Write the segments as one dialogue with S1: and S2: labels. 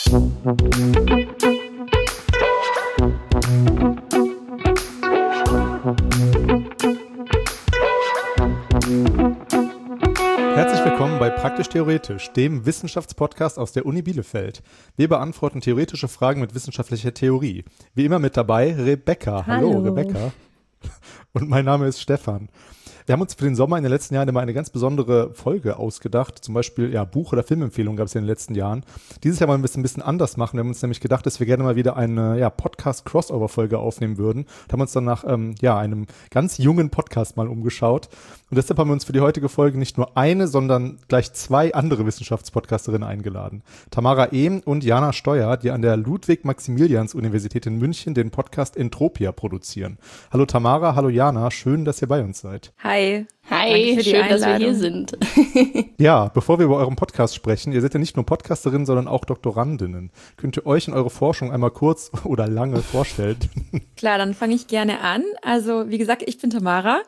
S1: Herzlich willkommen bei Praktisch Theoretisch, dem Wissenschaftspodcast aus der Uni Bielefeld. Wir beantworten theoretische Fragen mit wissenschaftlicher Theorie. Wie immer mit dabei Rebecca. Hallo Rebecca. Und mein Name ist Stefan. Wir haben uns für den Sommer in den letzten Jahren immer eine ganz besondere Folge ausgedacht. Zum Beispiel Buch- oder Filmempfehlungen gab es in den letzten Jahren. Dieses Jahr wollen wir es ein bisschen anders machen. Wir haben uns nämlich gedacht, dass wir gerne mal wieder eine Podcast-Crossover-Folge aufnehmen würden. Und haben uns dann nach einem ganz jungen Podcast mal umgeschaut. Und deshalb haben wir uns für die heutige Folge nicht nur eine, sondern gleich zwei andere Wissenschaftspodcasterinnen eingeladen. Tamara Ehm und Jana Steuer, die an der Ludwig-Maximilians-Universität in München den Podcast Entropia produzieren. Hallo Tamara, hallo Jana, schön, dass ihr bei uns seid.
S2: Hi.
S3: Hi, schön, dass wir hier sind.
S1: Ja, bevor wir über euren Podcast sprechen, ihr seid ja nicht nur Podcasterinnen, sondern auch Doktorandinnen. Könnt ihr euch und eure Forschung einmal kurz oder lange vorstellen?
S2: Klar, dann fange ich gerne an. Also, wie gesagt, ich bin Tamara.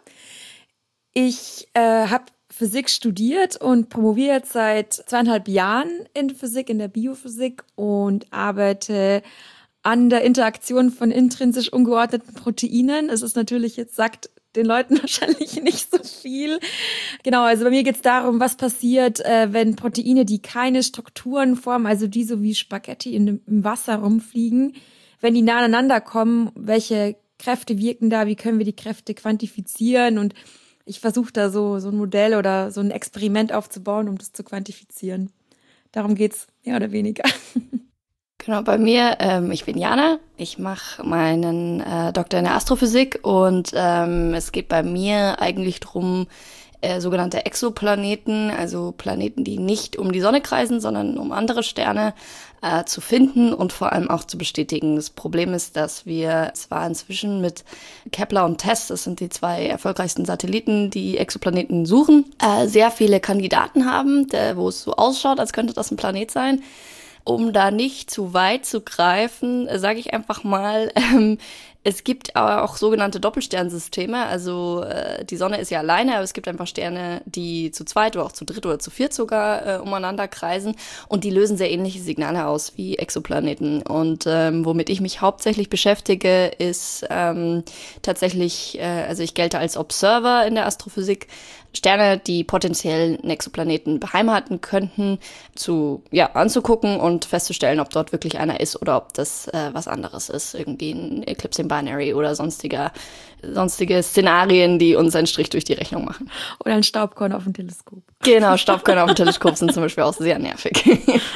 S2: Ich habe Physik studiert und promoviere jetzt seit 2,5 Jahren in Physik, in der Biophysik und arbeite an der Interaktion von intrinsisch ungeordneten Proteinen. Es ist natürlich jetzt, sagt den Leuten wahrscheinlich nicht so viel. Genau, also bei mir geht es darum, was passiert, wenn Proteine, die keine Strukturen formen, also die so wie Spaghetti im Wasser rumfliegen, wenn die nah aneinander kommen, welche Kräfte wirken da, wie können wir die Kräfte quantifizieren, und ich versuche da so ein Modell oder so ein Experiment aufzubauen, um das zu quantifizieren. Darum geht's mehr oder weniger.
S3: Genau, bei mir, ich bin Jana, ich mache meinen Doktor in der Astrophysik und es geht bei mir eigentlich drum, sogenannte Exoplaneten, also Planeten, die nicht um die Sonne kreisen, sondern um andere Sterne zu finden und vor allem auch zu bestätigen. Das Problem ist, dass wir zwar inzwischen mit Kepler und TESS, das sind die 2 erfolgreichsten Satelliten, die Exoplaneten suchen, sehr viele Kandidaten haben, wo es so ausschaut, als könnte das ein Planet sein. Um da nicht zu weit zu greifen, sage ich einfach mal, es gibt aber auch sogenannte Doppelsternsysteme. Also die Sonne ist ja alleine, aber es gibt einfach Sterne, die zu zweit oder auch zu dritt oder zu viert sogar umeinander kreisen. Und die lösen sehr ähnliche Signale aus wie Exoplaneten. Und womit ich mich hauptsächlich beschäftige, ist tatsächlich, also ich gelte als Observer in der Astrophysik, Sterne, die potenziell einen Exoplaneten beheimaten könnten, anzugucken und festzustellen, ob dort wirklich einer ist oder ob das was anderes ist. Irgendwie ein Eclipse in Binary oder sonstige Szenarien, die uns einen Strich durch die Rechnung machen.
S2: Oder ein Staubkorn auf dem Teleskop.
S3: Genau, Staubkörner auf dem Teleskop sind zum Beispiel auch sehr nervig.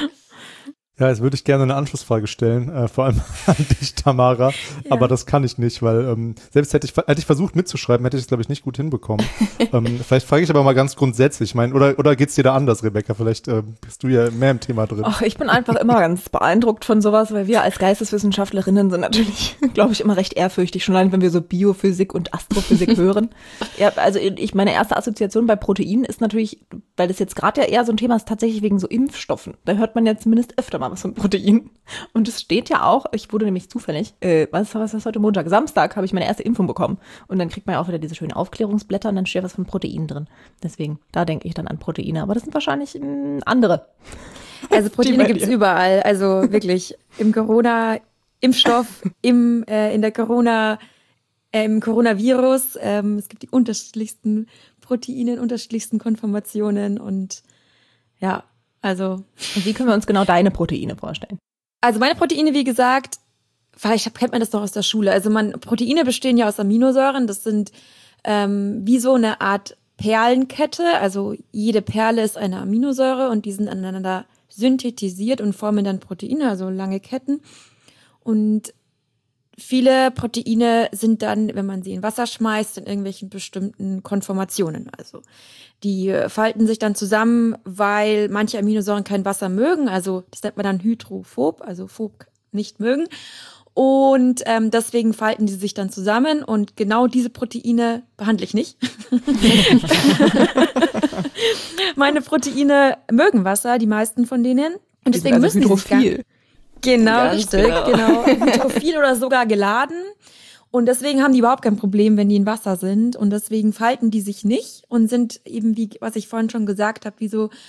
S1: Ja, jetzt würde ich gerne eine Anschlussfrage stellen, vor allem an dich, Tamara, aber das kann ich nicht, weil selbst hätte ich versucht mitzuschreiben, hätte ich es, glaube ich, nicht gut hinbekommen. Vielleicht frage ich aber mal ganz grundsätzlich, oder geht's dir da anders, Rebecca? Vielleicht bist du ja mehr im Thema drin.
S4: Ach, ich bin einfach immer ganz beeindruckt von sowas, weil wir als Geisteswissenschaftlerinnen sind natürlich, glaube ich, immer recht ehrfürchtig, schon allein, wenn wir so Biophysik und Astrophysik hören. Ja, also meine erste Assoziation bei Proteinen ist natürlich, weil das jetzt gerade ja eher so ein Thema ist, tatsächlich wegen so Impfstoffen. Da hört man ja zumindest öfter mal was von Proteinen. Und es steht ja auch, ich wurde nämlich zufällig, was ist heute Montag? Samstag habe ich meine erste Impfung bekommen. Und dann kriegt man ja auch wieder diese schönen Aufklärungsblätter und dann steht was von Proteinen drin. Deswegen, da denke ich dann an Proteine. Aber das sind wahrscheinlich andere.
S2: Also Proteine gibt's überall. Also wirklich im Corona-Impfstoff, im Coronavirus. Es gibt die unterschiedlichsten Proteine in unterschiedlichsten Konformationen und ja, also.
S4: Und wie können wir uns genau deine Proteine vorstellen?
S2: Also meine Proteine, wie gesagt, vielleicht kennt man das noch aus der Schule. Also Proteine bestehen ja aus Aminosäuren. Das sind wie so eine Art Perlenkette. Also jede Perle ist eine Aminosäure und die sind aneinander synthetisiert und formen dann Proteine, also lange Ketten. Und viele Proteine sind dann, wenn man sie in Wasser schmeißt, in irgendwelchen bestimmten Konformationen. Also die falten sich dann zusammen, weil manche Aminosäuren kein Wasser mögen. Also das nennt man dann hydrophob, also phob nicht mögen. Und deswegen falten die sich dann zusammen und genau diese Proteine behandle ich nicht. Meine Proteine mögen Wasser, die meisten von denen. Und deswegen
S4: also
S2: müssen
S4: hydrophil.
S2: Genau, richtig, genau. Hydrophil oder sogar geladen. Und deswegen haben die überhaupt kein Problem, wenn die in Wasser sind. Und deswegen falten die sich nicht und sind eben, wie was ich vorhin schon gesagt habe, wie so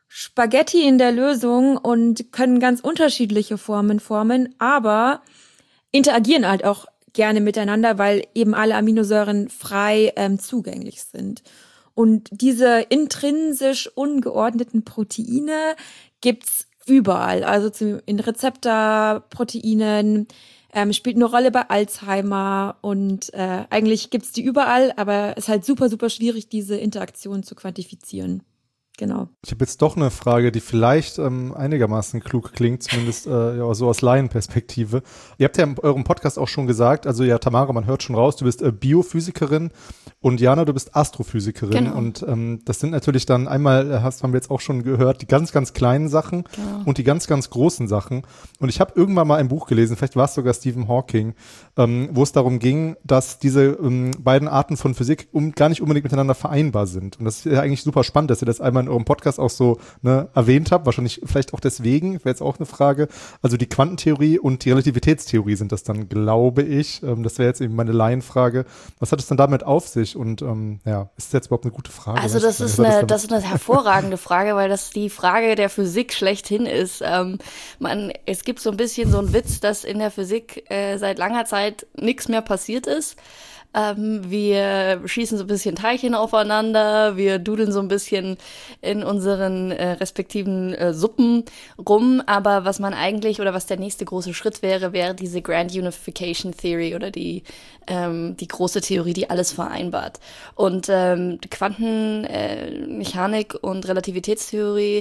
S2: Spaghetti in der Lösung und können ganz unterschiedliche Formen formen, aber interagieren halt auch gerne miteinander, weil eben alle Aminosäuren frei zugänglich sind. Und diese intrinsisch ungeordneten Proteine gibt's überall. Also in Rezeptorproteinen, spielt eine Rolle bei Alzheimer und eigentlich gibt's die überall, aber es ist halt super, super schwierig, diese Interaktion zu quantifizieren. Genau.
S1: Ich habe jetzt doch eine Frage, die vielleicht einigermaßen klug klingt, zumindest ja, so aus Laienperspektive. Ihr habt ja in eurem Podcast auch schon gesagt, also ja, Tamara, man hört schon raus, du bist Biophysikerin und Jana, du bist Astrophysikerin.
S3: Genau.
S1: Und das sind natürlich dann einmal, haben wir jetzt auch schon gehört, die ganz, ganz kleinen Sachen und die ganz, ganz großen Sachen. Und ich habe irgendwann mal ein Buch gelesen, vielleicht war es sogar Stephen Hawking, wo es darum ging, dass diese beiden Arten von Physik gar nicht unbedingt miteinander vereinbar sind. Und das ist ja eigentlich super spannend, dass ihr das einmal in eurem Podcast auch so erwähnt habt. Wahrscheinlich vielleicht auch deswegen, wäre jetzt auch eine Frage. Also die Quantentheorie und die Relativitätstheorie sind das dann, glaube ich. Das wäre jetzt eben meine Laienfrage. Was hat es dann damit auf sich? Und ja, ist das jetzt überhaupt eine gute Frage?
S3: Also das ist eine hervorragende Frage, weil das die Frage der Physik schlechthin ist. Es gibt so ein bisschen so einen Witz, dass in der Physik seit langer Zeit nichts mehr passiert ist. Wir schießen so ein bisschen Teilchen aufeinander, wir dudeln so ein bisschen in unseren respektiven Suppen rum, aber was man eigentlich oder was der nächste große Schritt wäre diese Grand Unification Theory oder die große Theorie, die alles vereinbart. Und Quantenmechanik und Relativitätstheorie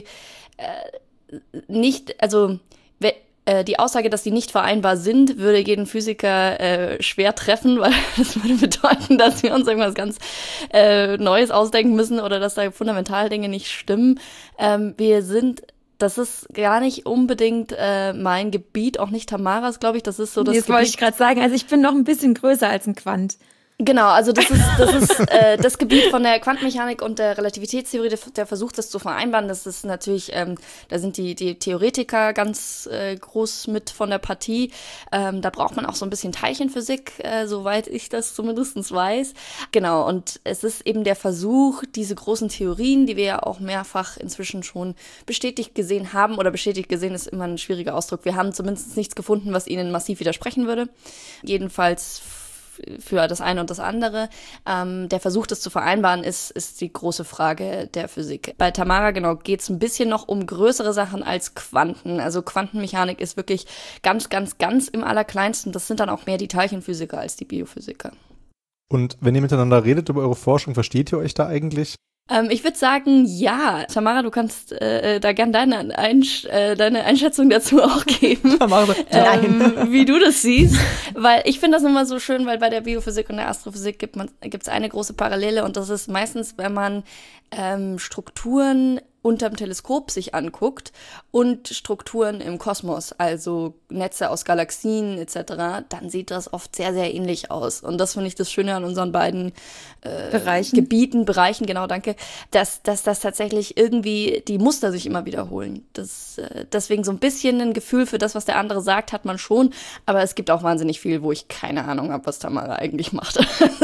S3: die Aussage, dass die nicht vereinbar sind, würde jeden Physiker schwer treffen, weil das würde bedeuten, dass wir uns irgendwas ganz Neues ausdenken müssen oder dass da fundamental Dinge nicht stimmen. Das ist gar nicht unbedingt mein Gebiet, auch nicht Tamaras, glaube ich. Das ist so das
S2: Gebiet. Das wollte ich gerade sagen. Also ich bin noch ein bisschen größer als ein Quant.
S3: Genau, also das ist das Gebiet von der Quantenmechanik und der Relativitätstheorie, der versucht, das zu vereinbaren. Das ist natürlich, da sind die Theoretiker ganz groß mit von der Partie. Da braucht man auch so ein bisschen Teilchenphysik, soweit ich das zumindest weiß. Genau, und es ist eben der Versuch, diese großen Theorien, die wir ja auch mehrfach inzwischen schon bestätigt gesehen haben, oder bestätigt gesehen ist immer ein schwieriger Ausdruck. Wir haben zumindest nichts gefunden, was ihnen massiv widersprechen würde. Jedenfalls für das eine und das andere. Der Versuch, das zu vereinbaren, ist die große Frage der Physik. Bei Tamara, genau, geht es ein bisschen noch um größere Sachen als Quanten. Also Quantenmechanik ist wirklich ganz, ganz, ganz im Allerkleinsten. Das sind dann auch mehr die Teilchenphysiker als die Biophysiker.
S1: Und wenn ihr miteinander redet über eure Forschung, versteht ihr euch da eigentlich?
S3: Ich würde sagen, ja. Tamara, du kannst da gern deine Einschätzung dazu auch geben, wie du das siehst. Weil ich finde das immer so schön, weil bei der Biophysik und der Astrophysik gibt's eine große Parallele und das ist meistens, wenn man Strukturen unterm Teleskop sich anguckt und Strukturen im Kosmos, also Netze aus Galaxien etc., dann sieht das oft sehr, sehr ähnlich aus. Und das finde ich das Schöne an unseren beiden Bereichen, genau, danke, dass das tatsächlich irgendwie die Muster sich immer wiederholen. Deswegen so ein bisschen ein Gefühl für das, was der andere sagt, hat man schon, aber es gibt auch wahnsinnig viel, wo ich keine Ahnung habe, was Tamara eigentlich macht.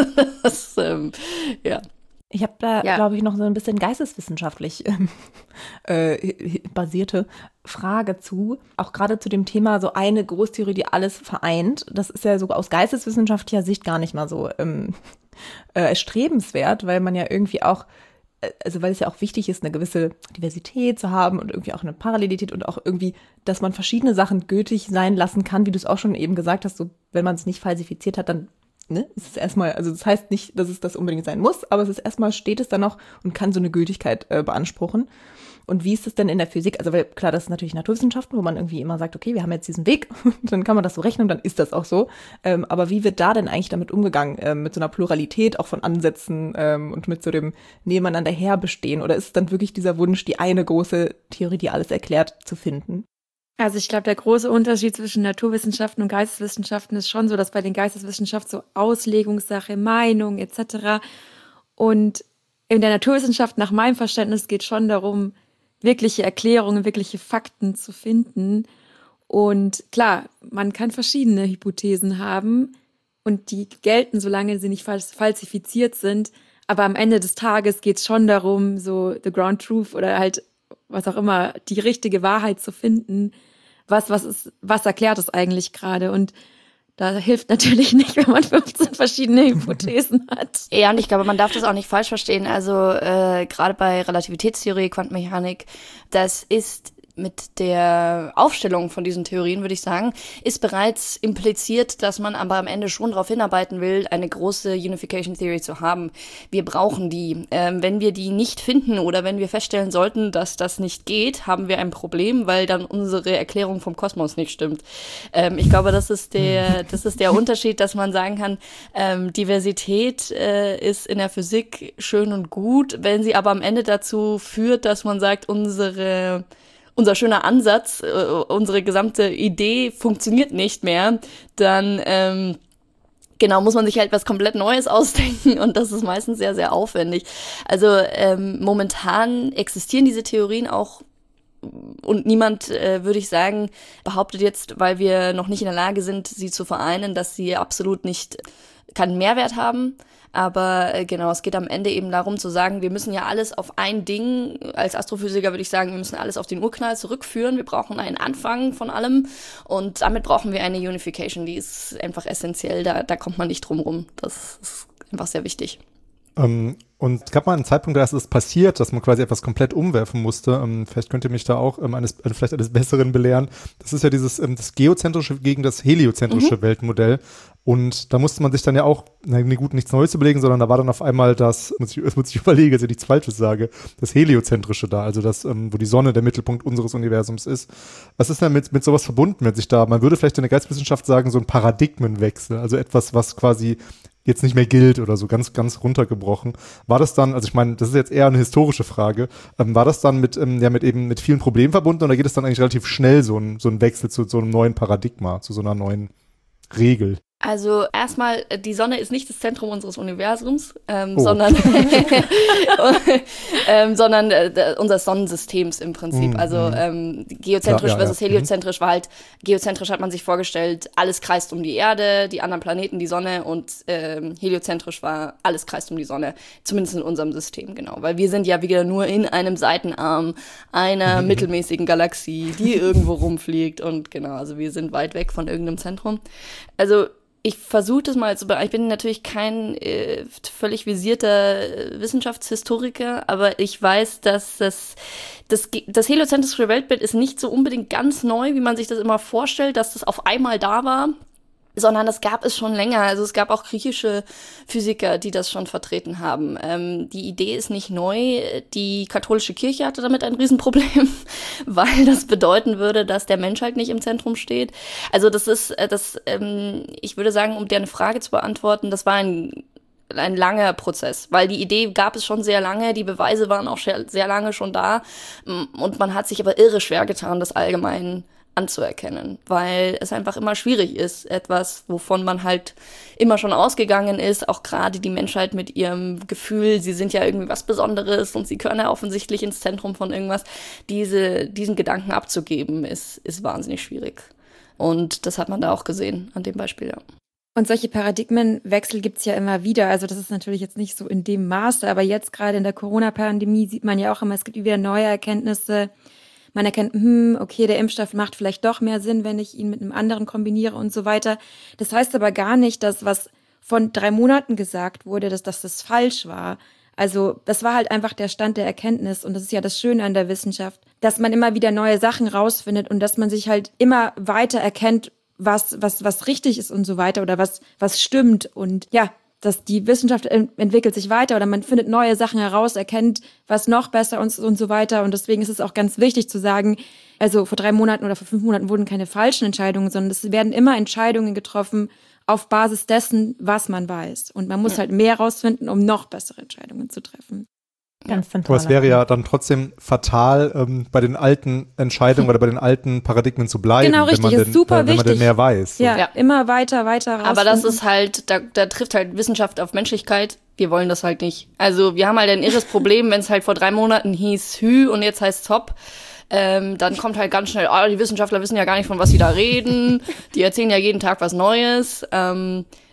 S3: Ja.
S4: Ich habe da, glaube ich, noch so ein bisschen geisteswissenschaftlich basierte Frage zu. Auch gerade zu dem Thema so eine Großtheorie, die alles vereint. Das ist ja sogar aus geisteswissenschaftlicher Sicht gar nicht mal so erstrebenswert, weil man ja irgendwie auch, also weil es ja auch wichtig ist, eine gewisse Diversität zu haben und irgendwie auch eine Parallelität und auch irgendwie, dass man verschiedene Sachen gültig sein lassen kann, wie du es auch schon eben gesagt hast, so wenn man es nicht falsifiziert hat, dann ist es erstmal, also das heißt nicht, dass es das unbedingt sein muss, aber es ist erstmal, steht es dann noch und kann so eine Gültigkeit beanspruchen. Und wie ist es denn in der Physik? Also weil klar, das ist natürlich Naturwissenschaften, wo man irgendwie immer sagt, okay, wir haben jetzt diesen Weg, dann kann man das so rechnen und dann ist das auch so. Aber wie wird da denn eigentlich damit umgegangen, mit so einer Pluralität auch von Ansätzen und mit so dem Nebeneinander herbestehen? Oder ist es dann wirklich dieser Wunsch, die eine große Theorie, die alles erklärt, zu finden?
S2: Also ich glaube, der große Unterschied zwischen Naturwissenschaften und Geisteswissenschaften ist schon so, dass bei den Geisteswissenschaften so Auslegungssache, Meinung etc. Und in der Naturwissenschaft, nach meinem Verständnis, geht schon darum, wirkliche Erklärungen, wirkliche Fakten zu finden. Und klar, man kann verschiedene Hypothesen haben und die gelten, solange sie nicht falsifiziert sind. Aber am Ende des Tages geht es schon darum, so the ground truth oder halt was auch immer, die richtige Wahrheit zu finden. Was erklärt es eigentlich gerade? Und da hilft natürlich nicht, wenn man 15 verschiedene Hypothesen hat.
S3: Ja, und ich glaube, man darf das auch nicht falsch verstehen. Also gerade bei Relativitätstheorie, Quantenmechanik, das ist mit der Aufstellung von diesen Theorien, würde ich sagen, ist bereits impliziert, dass man aber am Ende schon darauf hinarbeiten will, eine große Unification Theory zu haben. Wir brauchen die. Wenn wir die nicht finden oder wenn wir feststellen sollten, dass das nicht geht, haben wir ein Problem, weil dann unsere Erklärung vom Kosmos nicht stimmt. Ich glaube, das ist der Unterschied, dass man sagen kann, Diversität ist in der Physik schön und gut, wenn sie aber am Ende dazu führt, dass man sagt, unser schöner Ansatz, unsere gesamte Idee funktioniert nicht mehr, dann muss man sich halt was komplett Neues ausdenken und das ist meistens sehr, sehr aufwendig. Also momentan existieren diese Theorien auch und niemand, würde ich sagen, behauptet jetzt, weil wir noch nicht in der Lage sind, sie zu vereinen, dass sie absolut nicht keinen Mehrwert haben. Aber es geht am Ende eben darum zu sagen, wir müssen ja alles auf ein Ding, als Astrophysiker würde ich sagen, wir müssen alles auf den Urknall zurückführen, wir brauchen einen Anfang von allem und damit brauchen wir eine Unification, die ist einfach essentiell, da kommt man nicht drum rum, das ist einfach sehr wichtig.
S1: Und es gab mal einen Zeitpunkt, da ist es passiert, dass man quasi etwas komplett umwerfen musste. Vielleicht könnt ihr mich da auch vielleicht eines Besseren belehren. Das ist ja dieses das geozentrische gegen das heliozentrische Weltmodell. Und da musste man sich dann ja auch, nichts Neues überlegen, sondern da war dann auf einmal das, muss ich überlegen, dass ich nichts Falsches sage, das heliozentrische da, also das, wo die Sonne der Mittelpunkt unseres Universums ist. Was ist denn mit sowas verbunden, wenn sich da, man würde vielleicht in der Geisteswissenschaft sagen, so ein Paradigmenwechsel, also etwas, was quasi jetzt nicht mehr gilt oder so ganz, ganz runtergebrochen. War das dann, also ich meine, das ist jetzt eher eine historische Frage, war das dann mit vielen Problemen verbunden oder geht es dann eigentlich relativ schnell so ein Wechsel zu so einem neuen Paradigma, zu so einer neuen Regel?
S3: Also erstmal, die Sonne ist nicht das Zentrum unseres Universums, sondern unseres Sonnensystems im Prinzip. Also geozentrisch versus heliozentrisch war halt, geozentrisch hat man sich vorgestellt, alles kreist um die Erde, die anderen Planeten, die Sonne und heliozentrisch war, alles kreist um die Sonne, zumindest in unserem System, genau. Weil wir sind ja wieder nur in einem Seitenarm einer mittelmäßigen Galaxie, die irgendwo rumfliegt und genau, also wir sind weit weg von irgendeinem Zentrum. Also ich versuche das mal ich bin natürlich kein völlig visierter Wissenschaftshistoriker, aber ich weiß, dass das heliozentrische Weltbild ist nicht so unbedingt ganz neu, wie man sich das immer vorstellt, dass das auf einmal da war, sondern das gab es schon länger. Also es gab auch griechische Physiker, die das schon vertreten haben. Die Idee ist nicht neu. Die katholische Kirche hatte damit ein Riesenproblem, weil das bedeuten würde, dass der Mensch halt nicht im Zentrum steht. Also ich würde sagen, um deine Frage zu beantworten, das war ein langer Prozess, weil die Idee gab es schon sehr lange, die Beweise waren auch sehr lange schon da und man hat sich aber irre schwer getan, das allgemein anzuerkennen, weil es einfach immer schwierig ist, etwas, wovon man halt immer schon ausgegangen ist, auch gerade die Menschheit mit ihrem Gefühl, sie sind ja irgendwie was Besonderes und sie gehören ja offensichtlich ins Zentrum von irgendwas, diesen Gedanken abzugeben, ist wahnsinnig schwierig. Und das hat man da auch gesehen, an dem Beispiel, ja.
S2: Und solche Paradigmenwechsel gibt's ja immer wieder. Also das ist natürlich jetzt nicht so in dem Maße, aber jetzt gerade in der Corona-Pandemie sieht man ja auch immer, es gibt wieder neue Erkenntnisse. Man erkennt, okay, der Impfstoff macht vielleicht doch mehr Sinn, wenn ich ihn mit einem anderen kombiniere und so weiter. Das heißt aber gar nicht, dass was von 3 Monaten gesagt wurde, dass das falsch war. Also das war halt einfach der Stand der Erkenntnis und das ist ja das Schöne an der Wissenschaft, dass man immer wieder neue Sachen rausfindet und dass man sich halt immer weiter erkennt, was richtig ist und so weiter oder was stimmt und ja, dass die Wissenschaft entwickelt sich weiter oder man findet neue Sachen heraus, erkennt, was noch besser und so weiter. Und deswegen ist es auch ganz wichtig zu sagen, also vor 3 Monaten oder vor 5 Monaten wurden keine falschen Entscheidungen, sondern es werden immer Entscheidungen getroffen auf Basis dessen, was man weiß. Und man muss halt mehr rausfinden, um noch bessere Entscheidungen zu treffen.
S4: Ganz zentral.
S1: Aber es wäre ja dann trotzdem fatal, bei den alten Entscheidungen oder bei den alten Paradigmen zu bleiben,
S2: genau, richtig,
S1: wenn man denn mehr weiß. So.
S2: Ja, immer weiter rausfinden.
S3: Aber das ist halt, da trifft halt Wissenschaft auf Menschlichkeit. Wir wollen das halt nicht. Also wir haben halt ein irres Problem, wenn es halt vor 3 Monaten hieß Hü und jetzt heißt Top. Dann kommt halt ganz schnell, die Wissenschaftler wissen ja gar nicht, von was sie da reden. Die erzählen ja jeden Tag was Neues.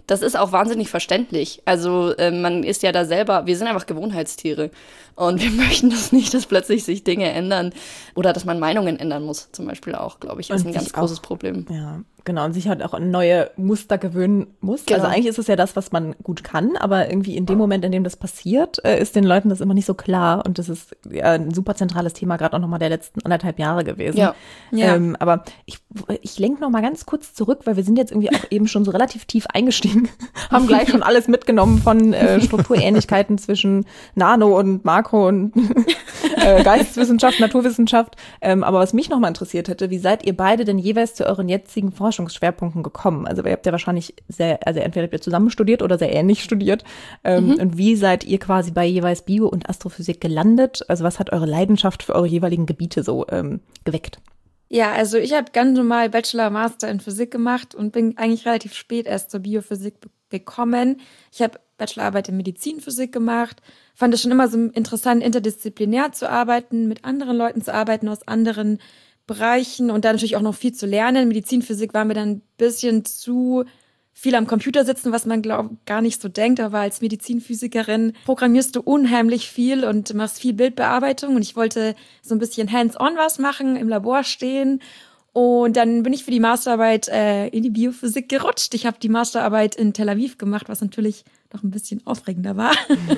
S3: das ist auch wahnsinnig verständlich. Also man ist ja da selber, wir sind einfach Gewohnheitstiere. Und wir möchten das nicht, dass plötzlich sich Dinge ändern oder dass man Meinungen ändern muss, zum Beispiel auch, glaube ich, ist ein ganz großes Problem.
S4: Ja, genau. Und sich halt auch an neue Muster gewöhnen muss.
S3: Genau.
S4: Also eigentlich ist es ja das, was man gut kann, aber irgendwie in dem Moment, in dem das passiert, ist den Leuten das immer nicht so klar. Und das ist ja ein super zentrales Thema, gerade auch nochmal der letzten 1,5 Jahre gewesen.
S3: Ja.
S4: Aber ich lenke noch mal ganz kurz zurück, weil wir sind jetzt irgendwie auch eben schon so relativ tief eingestiegen, haben gleich schon alles mitgenommen von Strukturähnlichkeiten zwischen Nano und Makro und Geisteswissenschaft, Naturwissenschaft. Aber was mich noch mal interessiert hätte, wie seid ihr beide denn jeweils zu euren jetzigen Forschungsschwerpunkten gekommen? Also ihr habt ja wahrscheinlich entweder habt ihr zusammen studiert oder sehr ähnlich studiert. Und wie seid ihr quasi bei jeweils Bio- und Astrophysik gelandet? Also was hat eure Leidenschaft für eure jeweiligen Gebiete so geweckt?
S2: Ja, also ich habe ganz normal Bachelor, Master in Physik gemacht und bin eigentlich relativ spät erst zur Biophysik gekommen. Ich habe Bachelorarbeit in Medizinphysik gemacht, fand es schon immer so interessant, interdisziplinär zu arbeiten, mit anderen Leuten zu arbeiten aus anderen Bereichen und da natürlich auch noch viel zu lernen. Medizinphysik war mir dann ein bisschen zu viel am Computer sitzen, was man gar nicht so denkt, aber als Medizinphysikerin programmierst du unheimlich viel und machst viel Bildbearbeitung und ich wollte so ein bisschen hands-on was machen, im Labor stehen und dann bin ich für die Masterarbeit in die Biophysik gerutscht. Ich habe die Masterarbeit in Tel Aviv gemacht, was natürlich noch ein bisschen aufregender war.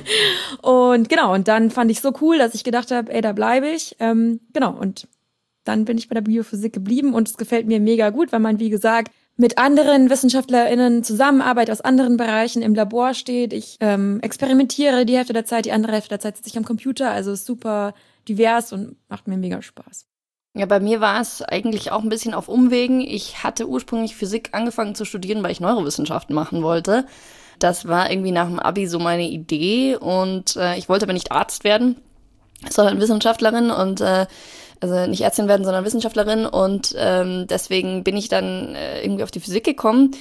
S2: Und genau, und dann fand ich so cool, dass ich gedacht habe, ey, da bleibe ich. Genau, und dann bin ich bei der Biophysik geblieben und es gefällt mir mega gut, weil man, wie gesagt, mit anderen WissenschaftlerInnen zusammenarbeitet aus anderen Bereichen im Labor steht. Ich experimentiere die Hälfte der Zeit, die andere Hälfte der Zeit sitze ich am Computer. Also ist super divers und macht mir mega Spaß.
S3: Ja, bei mir war es eigentlich auch ein bisschen auf Umwegen. Ich hatte ursprünglich Physik angefangen zu studieren, weil ich Neurowissenschaften machen wollte. Das war irgendwie nach dem Abi so meine Idee und ich wollte aber nicht Arzt werden, sondern Wissenschaftlerin und also nicht Ärztin werden, sondern Wissenschaftlerin und deswegen bin ich dann irgendwie auf die Physik gekommen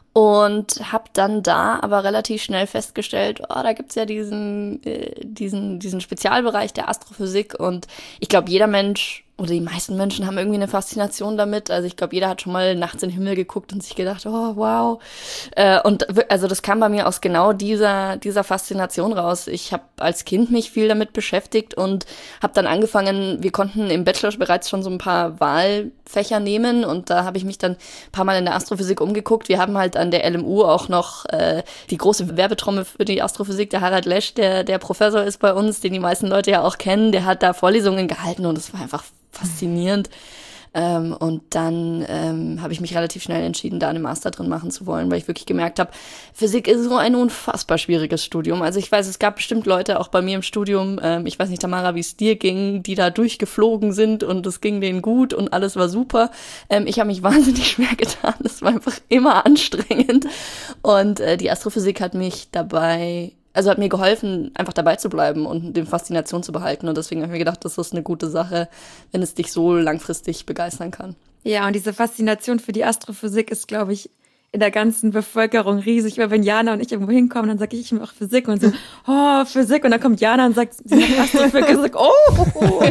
S3: und habe dann da aber relativ schnell festgestellt, da gibt's ja diesen Spezialbereich der Astrophysik und ich glaube, jeder Mensch oder die meisten Menschen haben irgendwie eine Faszination damit. Also ich glaube, jeder hat schon mal nachts in den Himmel geguckt und sich gedacht, oh, wow. Und also das kam bei mir aus genau dieser Faszination raus. Ich habe als Kind mich viel damit beschäftigt und habe dann angefangen, wir konnten im Bachelor bereits schon so ein paar Wahlfächer nehmen und da habe ich mich dann ein paar Mal in der Astrophysik umgeguckt. Wir haben halt an der LMU auch noch die große Werbetrommel für die Astrophysik. Der Harald Lesch, der Professor ist bei uns, den die meisten Leute ja auch kennen, der hat da Vorlesungen gehalten und es war einfach faszinierend. Und dann habe ich mich relativ schnell entschieden, da einen Master drin machen zu wollen, weil ich wirklich gemerkt habe, Physik ist so ein unfassbar schwieriges Studium. Also ich weiß, es gab bestimmt Leute auch bei mir im Studium, ich weiß nicht, Tamara, wie es dir ging, die da durchgeflogen sind und es ging denen gut und alles war super. Ich habe mich wahnsinnig schwer getan. Es war einfach immer anstrengend. Und die Astrophysik hat mich hat mir geholfen, einfach dabei zu bleiben und die Faszination zu behalten. Und deswegen habe ich mir gedacht, das ist eine gute Sache, wenn es dich so langfristig begeistern kann.
S2: Ja, und diese Faszination für die Astrophysik ist, glaube ich, in der ganzen Bevölkerung riesig. Weil wenn Jana und ich irgendwo hinkommen, dann sage ich mache Physik und so, oh, Physik. Und dann kommt Jana und sagt, sie macht Astrophysik. Und ich sage, oh.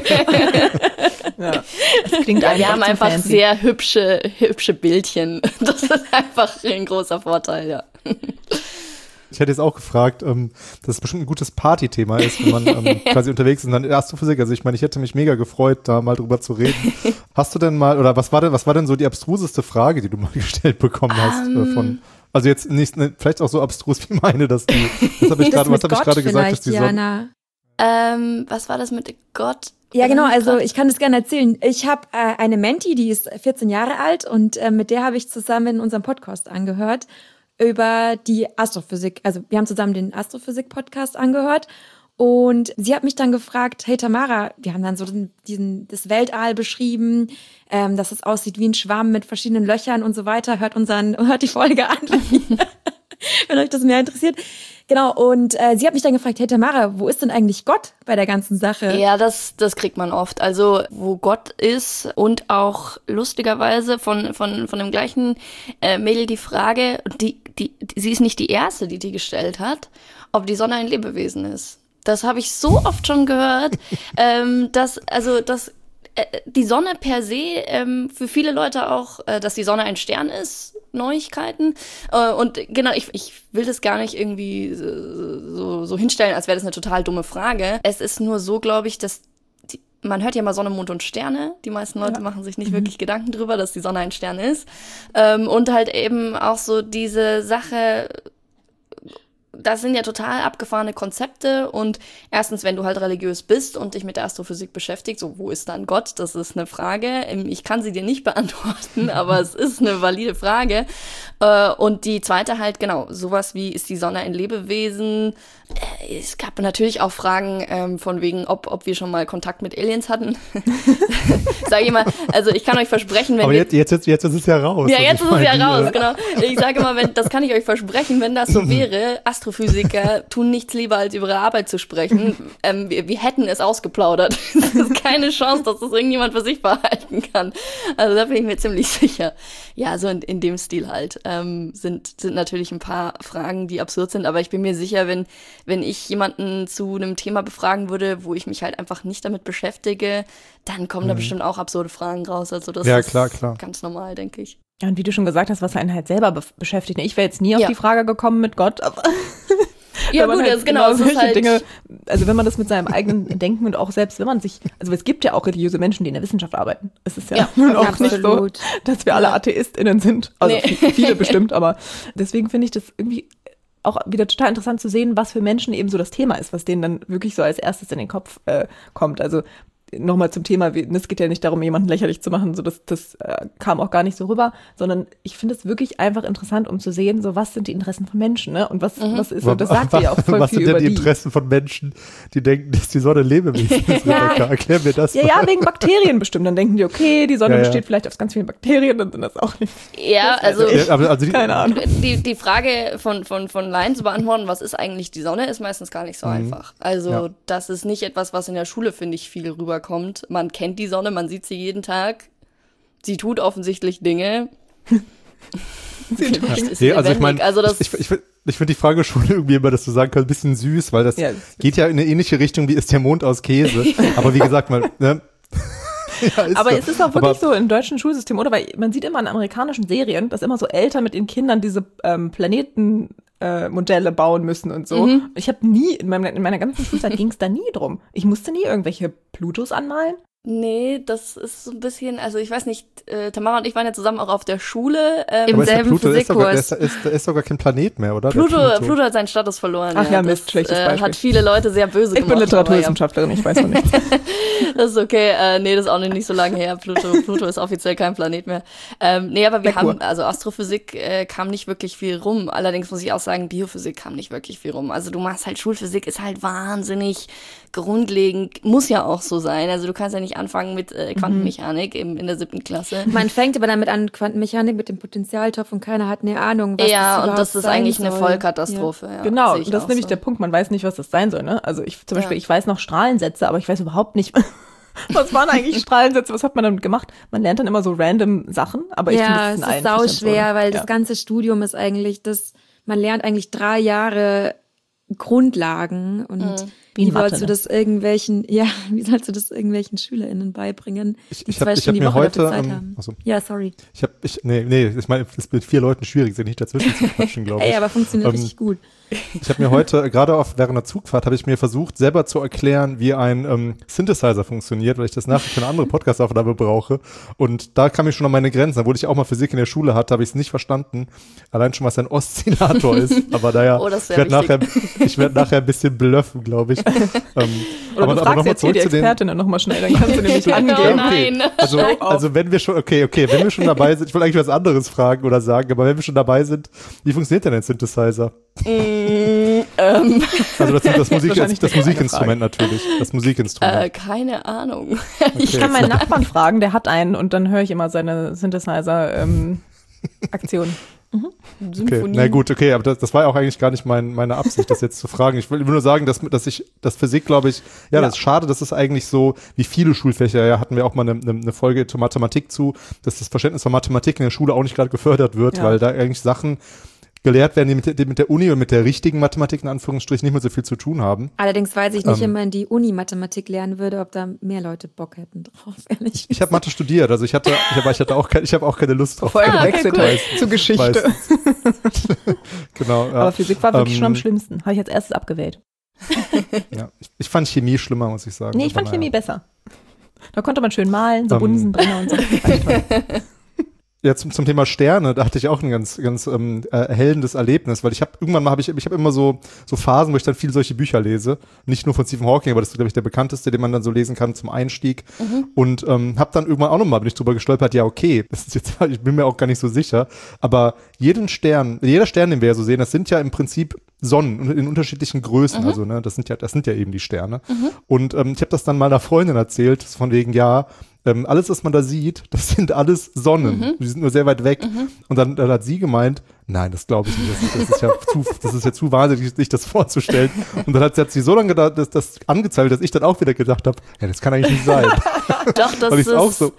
S4: Ja, das klingt
S3: wir haben einfach
S4: fancy.
S3: sehr hübsche Bildchen. Das ist einfach ein großer Vorteil, ja.
S1: Ich hätte jetzt auch gefragt, dass es bestimmt ein gutes Partythema ist, wenn man quasi unterwegs ist und dann Astrophysik. Also ich meine, ich hätte mich mega gefreut, da mal drüber zu reden. Hast du denn mal, oder was war denn so die abstruseste Frage, die du mal gestellt bekommen hast also jetzt nicht, vielleicht auch so abstrus wie meine, was habe ich gerade gesagt, dass die Sonne.
S3: Was war das mit Gott?
S2: Ja, genau, also ich kann das gerne erzählen. Ich habe eine Menti, die ist 14 Jahre alt und mit der habe ich zusammen unseren Podcast angehört über die Astrophysik. Also wir haben zusammen den Astrophysik-Podcast angehört und sie hat mich dann gefragt, hey Tamara, wir haben dann so das Weltall beschrieben, dass es aussieht wie ein Schwamm mit verschiedenen Löchern und so weiter. Hört die Folge an, wenn euch das mehr interessiert. Genau, und sie hat mich dann gefragt, hey Tamara, wo ist denn eigentlich Gott bei der ganzen Sache?
S3: Ja, das kriegt man oft. Also wo Gott ist und auch lustigerweise von dem gleichen Mädel die Frage, sie ist nicht die Erste, die gestellt hat, ob die Sonne ein Lebewesen ist. Das habe ich so oft schon gehört, dass die Sonne per se für viele Leute auch, dass die Sonne ein Stern ist, Neuigkeiten. Und genau, ich will das gar nicht irgendwie so hinstellen, als wäre das eine total dumme Frage. Es ist nur so, glaube ich, dass man hört ja mal Sonne, Mond und Sterne. Die meisten Leute machen sich nicht wirklich Gedanken drüber, dass die Sonne ein Stern ist. Und halt eben auch so diese Sache, das sind ja total abgefahrene Konzepte und erstens, wenn du halt religiös bist und dich mit der Astrophysik beschäftigst, so wo ist dann Gott? Das ist eine Frage. Ich kann sie dir nicht beantworten, aber es ist eine valide Frage. Und die zweite halt, genau, sowas wie, ist die Sonne ein Lebewesen? Es gab natürlich auch Fragen von wegen, ob wir schon mal Kontakt mit Aliens hatten. Sag ich mal, also ich kann euch versprechen, wenn
S1: aber jetzt ist es ja raus.
S3: Ja, jetzt ist es ja raus, genau. Ich sage immer, das kann ich euch versprechen, wenn das so wäre, Astrophysiker tun nichts lieber, als über ihre Arbeit zu sprechen. Wir hätten es ausgeplaudert. Es ist keine Chance, dass das irgendjemand für sich behalten kann. Also da bin ich mir ziemlich sicher. Ja, so in dem Stil halt. Sind natürlich ein paar Fragen, die absurd sind, aber ich bin mir sicher, wenn ich jemanden zu einem Thema befragen würde, wo ich mich halt einfach nicht damit beschäftige, dann kommen da bestimmt auch absurde Fragen raus. Also das ist
S1: klar.
S3: ganz normal, denke ich.
S4: Ja, und wie du schon gesagt hast, was einen halt selber beschäftigt. Ich wäre jetzt nie auf die Frage gekommen mit Gott, aber
S3: ja gut,
S4: halt
S3: das genau
S4: solche
S3: halt
S4: Dinge, also wenn man das mit seinem eigenen Denken und auch selbst wenn man sich, also es gibt ja auch religiöse Menschen, die in der Wissenschaft arbeiten. Es ist ja nun auch nicht so, dass wir alle AtheistInnen sind. Also viele bestimmt, aber deswegen finde ich das irgendwie auch wieder total interessant zu sehen, was für Menschen eben so das Thema ist, was denen dann wirklich so als erstes in den Kopf kommt. Also nochmal zum Thema, es geht ja nicht darum, jemanden lächerlich zu machen, so das kam auch gar nicht so rüber, sondern ich finde es wirklich einfach interessant, um zu sehen, so was sind die Interessen von Menschen, ne? Und was ist so, das sagt ja auch voll
S1: was
S4: viel
S1: sind denn
S4: über
S1: die Interessen von Menschen, die denken, dass die Sonne Lebewesen ist? Rebecca, erklär mir das mal.
S4: Ja, wegen Bakterien bestimmt. Dann denken die, okay, die Sonne besteht vielleicht aus ganz vielen Bakterien, dann sind das auch nicht.
S3: Ja, also,
S4: keine Ahnung.
S3: Die Frage von Laien zu beantworten, was ist eigentlich die Sonne, ist meistens gar nicht so einfach. Also das ist nicht etwas, was in der Schule, finde ich, viel rüberkommt. Man kennt die Sonne, man sieht sie jeden Tag. Sie tut offensichtlich Dinge.
S1: Also ich meine, ich finde die Frage schon irgendwie immer, dass du sagen kannst, ein bisschen süß, weil das geht ja in eine ähnliche Richtung wie ist der Mond aus Käse. Aber wie gesagt, ne? Ja,
S4: aber so. Es ist auch wirklich so im deutschen Schulsystem, oder? Weil man sieht immer in amerikanischen Serien, dass immer so Eltern mit ihren Kindern diese Planetenmodelle bauen müssen und so. Ich habe nie, in meiner ganzen Schulzeit ging es da nie drum. Ich musste nie irgendwelche Plutos anmalen.
S3: Nee, das ist so ein bisschen, also ich weiß nicht, Tamara und ich waren ja zusammen auch auf der Schule im selben Physikkurs.
S1: Da ist doch gar kein Planet mehr, oder?
S3: Pluto hat seinen Status verloren.
S4: Ach ja, Mist, schlechtes Beispiel.
S3: Hat viele Leute sehr böse gemacht.
S4: Ich bin Literaturwissenschaftlerin, ich weiß noch nichts.
S3: Das ist okay, nee, das ist auch nicht so lange her. Pluto ist offiziell kein Planet mehr. Nee, aber wir haben, also Astrophysik kam nicht wirklich viel rum. Allerdings muss ich auch sagen, Biophysik kam nicht wirklich viel rum. Also du machst halt, Schulphysik ist halt wahnsinnig grundlegend, muss ja auch so sein. Also du kannst ja nicht anfangen mit Quantenmechanik in der 7. Klasse.
S2: Man fängt aber damit an, Quantenmechanik mit dem Potentialtopf und keiner hat eine Ahnung, was
S3: das und das ist eigentlich eine Vollkatastrophe. Ja.
S4: Genau, das ist nämlich der Punkt, man weiß nicht, was das sein soll. Ne? Also ich zum Beispiel, ich weiß noch Strahlensätze, aber ich weiß überhaupt nicht, was waren eigentlich Strahlensätze, was hat man damit gemacht? Man lernt dann immer so random Sachen, aber ich finde das
S2: ist sauschwer, weil das ganze Studium ist eigentlich man lernt eigentlich 3 Jahre Grundlagen und wie sollst du das irgendwelchen SchülerInnen beibringen, die 2 Stunden die Woche dafür Zeit haben? Ja, sorry.
S1: Ich meine, es ist mit 4 Leuten schwierig, sich nicht dazwischen zu quatschen, glaube ich.
S2: Ey, aber funktioniert richtig gut.
S1: Ich habe mir heute, gerade während der Zugfahrt, habe ich mir versucht, selber zu erklären, wie ein Synthesizer funktioniert, weil ich das nachher für eine andere Podcast-Aufnahme brauche. Und da kam ich schon an meine Grenzen. Obwohl ich auch mal Physik in der Schule hatte, habe ich es nicht verstanden. Allein schon, was ein Oszillator ist. Aber naja, ich werde nachher ein bisschen bluffen, glaube ich.
S4: Oder du fragst jetzt hier die Expertin nochmal schnell, dann kannst du nämlich angehen.
S3: Nein.
S1: Also wenn wir schon, wenn wir schon dabei sind, ich wollte eigentlich was anderes fragen oder sagen, aber wenn wir schon dabei sind, wie funktioniert denn ein Synthesizer? Also das Musikinstrument natürlich. Das Musikinstrument.
S3: Keine Ahnung.
S4: Okay. Ich kann meinen Nachbarn fragen, der hat einen und dann höre ich immer seine Synthesizer-Aktion.
S1: Okay, na gut, okay, aber das war ja auch eigentlich gar nicht meine Absicht, das jetzt zu fragen. Ich will nur sagen, dass Physik, glaube ich, das ist schade, das ist eigentlich so, wie viele Schulfächer, hatten wir auch mal eine Folge zur Mathematik zu, dass das Verständnis von Mathematik in der Schule auch nicht gerade gefördert wird, weil da eigentlich Sachen gelehrt werden, die mit der Uni und mit der richtigen Mathematik in Anführungsstrichen nicht mehr so viel zu tun haben.
S2: Allerdings weiß ich nicht, wenn man die Uni Mathematik lernen würde, ob da mehr Leute Bock hätten drauf, ehrlich.
S1: Ich habe Mathe studiert, also ich habe auch keine Lust drauf.
S4: Vorher gewechselt zur Geschichte.
S1: Genau. Ja.
S4: Aber Physik war wirklich schon am schlimmsten. Habe ich als erstes abgewählt.
S1: Ja, ich fand Chemie schlimmer, muss ich sagen.
S4: Nee, ich fand Chemie besser. Da konnte man schön malen, so Bunsenbrenner und so.
S1: Ja, zum Thema Sterne, da hatte ich auch ein ganz erhellendes Erlebnis, weil ich habe immer so Phasen, wo ich dann viel solche Bücher lese. Nicht nur von Stephen Hawking, aber das ist, glaube ich, der bekannteste, den man dann so lesen kann zum Einstieg. Und habe dann irgendwann auch nochmal, bin ich drüber gestolpert, ja, okay, das ist jetzt, ich bin mir auch gar nicht so sicher, aber jeder Stern, den wir ja so sehen, das sind ja im Prinzip Sonnen in unterschiedlichen Größen, also ne, das sind ja eben die Sterne. Und ich habe das dann mal einer Freundin erzählt, von wegen, ja, alles, was man da sieht, das sind alles Sonnen. Die sind nur sehr weit weg. Und dann hat sie gemeint, nein, das glaube ich nicht. Das ist ja zu wahnsinnig, sich das vorzustellen. Und dann hat sie so lange das angezweifelt, dass ich dann auch wieder gedacht habe, ja, das kann eigentlich nicht sein.
S3: Doch, weil ich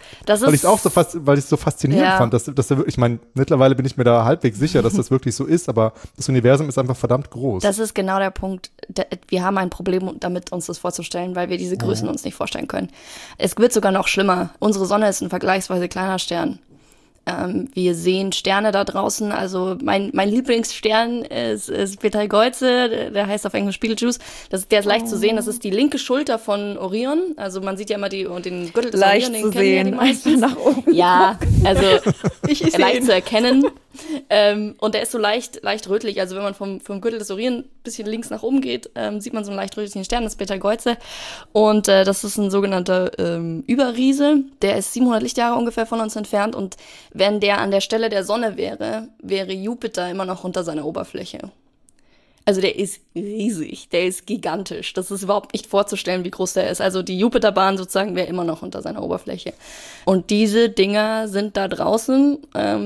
S1: es so faszinierend fand, dass da wirklich, ich meine, mittlerweile bin ich mir da halbwegs sicher, dass das wirklich so ist, aber das Universum ist einfach verdammt groß.
S3: Das ist genau der Punkt. Wir haben ein Problem damit, uns das vorzustellen, weil wir diese Größen uns nicht vorstellen können. Es wird sogar noch schlimmer. Unsere Sonne ist ein vergleichsweise kleiner Stern. Wir sehen Sterne da draußen, also mein Lieblingsstern ist Betelgeuse, der heißt auf Englisch Betelgeuse. Der ist leicht zu sehen, das ist die linke Schulter von Orion, also man sieht ja immer den Gürtel des
S2: leicht
S3: Orion, den
S2: zu
S3: kennen ja
S2: sehen,
S3: die meisten.
S2: nach oben.
S3: Ja, also leicht zu erkennen. Und der ist so leicht rötlich, also wenn man vom Gürtel des Orion ein bisschen links nach oben geht, sieht man so einen leicht rötlichen Stern, das ist Betelgeuse. Und das ist ein sogenannter Überriese, der ist 700 Lichtjahre ungefähr von uns entfernt, und wenn der an der Stelle der Sonne wäre Jupiter immer noch unter seiner Oberfläche. Also der ist riesig, der ist gigantisch. Das ist überhaupt nicht vorzustellen, wie groß der ist. Also die Jupiterbahn sozusagen wäre immer noch unter seiner Oberfläche. Und diese Dinger sind da draußen,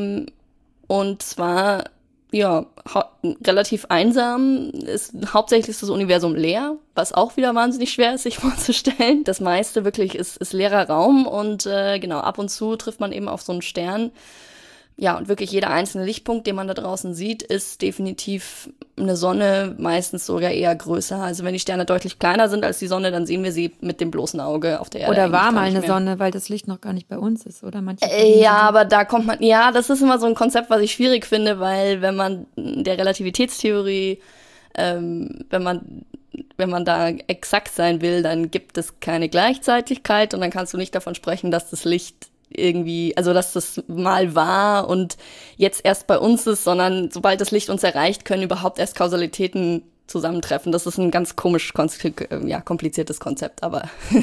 S3: und zwar, ja, relativ einsam. Hauptsächlich ist das Universum leer, was auch wieder wahnsinnig schwer ist, sich vorzustellen. Das meiste wirklich ist leerer Raum, und genau, ab und zu trifft man eben auf so einen Stern. Ja, und wirklich jeder einzelne Lichtpunkt, den man da draußen sieht, ist definitiv eine Sonne, meistens sogar eher größer. Also wenn die Sterne deutlich kleiner sind als die Sonne, dann sehen wir sie mit dem bloßen Auge auf der Erde.
S2: Oder war mal eine Sonne, weil das Licht noch gar nicht bei uns ist, oder?
S3: Ja, aber da kommt man, ja, das ist immer so ein Konzept, was ich schwierig finde, weil wenn man der Relativitätstheorie, wenn man da exakt sein will, dann gibt es keine Gleichzeitigkeit, und dann kannst du nicht davon sprechen, dass das Licht irgendwie, also dass das mal war und jetzt erst bei uns ist, sondern sobald das Licht uns erreicht, können überhaupt erst Kausalitäten zusammentreffen. Das ist ein ganz komisch, kompliziertes Konzept, aber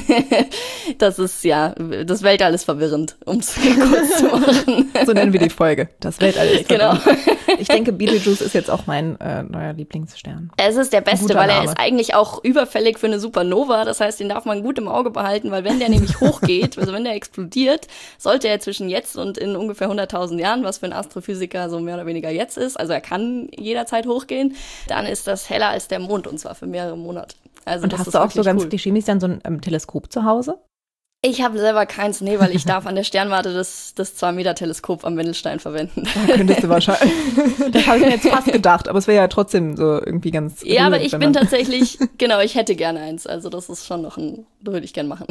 S3: das ist, ja, das Weltall ist verwirrend, um es kurz zu machen.
S4: So nennen wir die Folge, das Weltall ist verwirrend.
S3: Genau.
S4: Ich denke, Betelgeuse ist jetzt auch mein neuer Lieblingsstern.
S3: Es ist der beste, weil er ist eigentlich auch überfällig für eine Supernova. Das heißt, den darf man gut im Auge behalten, weil wenn der nämlich hochgeht, also wenn der explodiert, sollte er zwischen jetzt und in ungefähr 100.000 Jahren, was für einen Astrophysiker so mehr oder weniger jetzt ist, also er kann jederzeit hochgehen, dann ist das heller als der Mond, und zwar für mehrere Monate. Also
S4: und
S3: das
S4: hast
S3: ist
S4: du auch so ganz
S3: cool.
S4: klischeemäßig dann so ein Teleskop zu Hause?
S3: Ich habe selber keins, nee, weil ich darf an der Sternwarte das 2-Meter-Teleskop am Wendelstein verwenden.
S4: Da könntest du wahrscheinlich. Das habe ich mir jetzt fast gedacht, aber es wäre ja trotzdem so irgendwie ganz.
S3: Ja, aber ich bin tatsächlich, genau, ich hätte gerne eins. Also das ist schon noch würde ich gerne machen.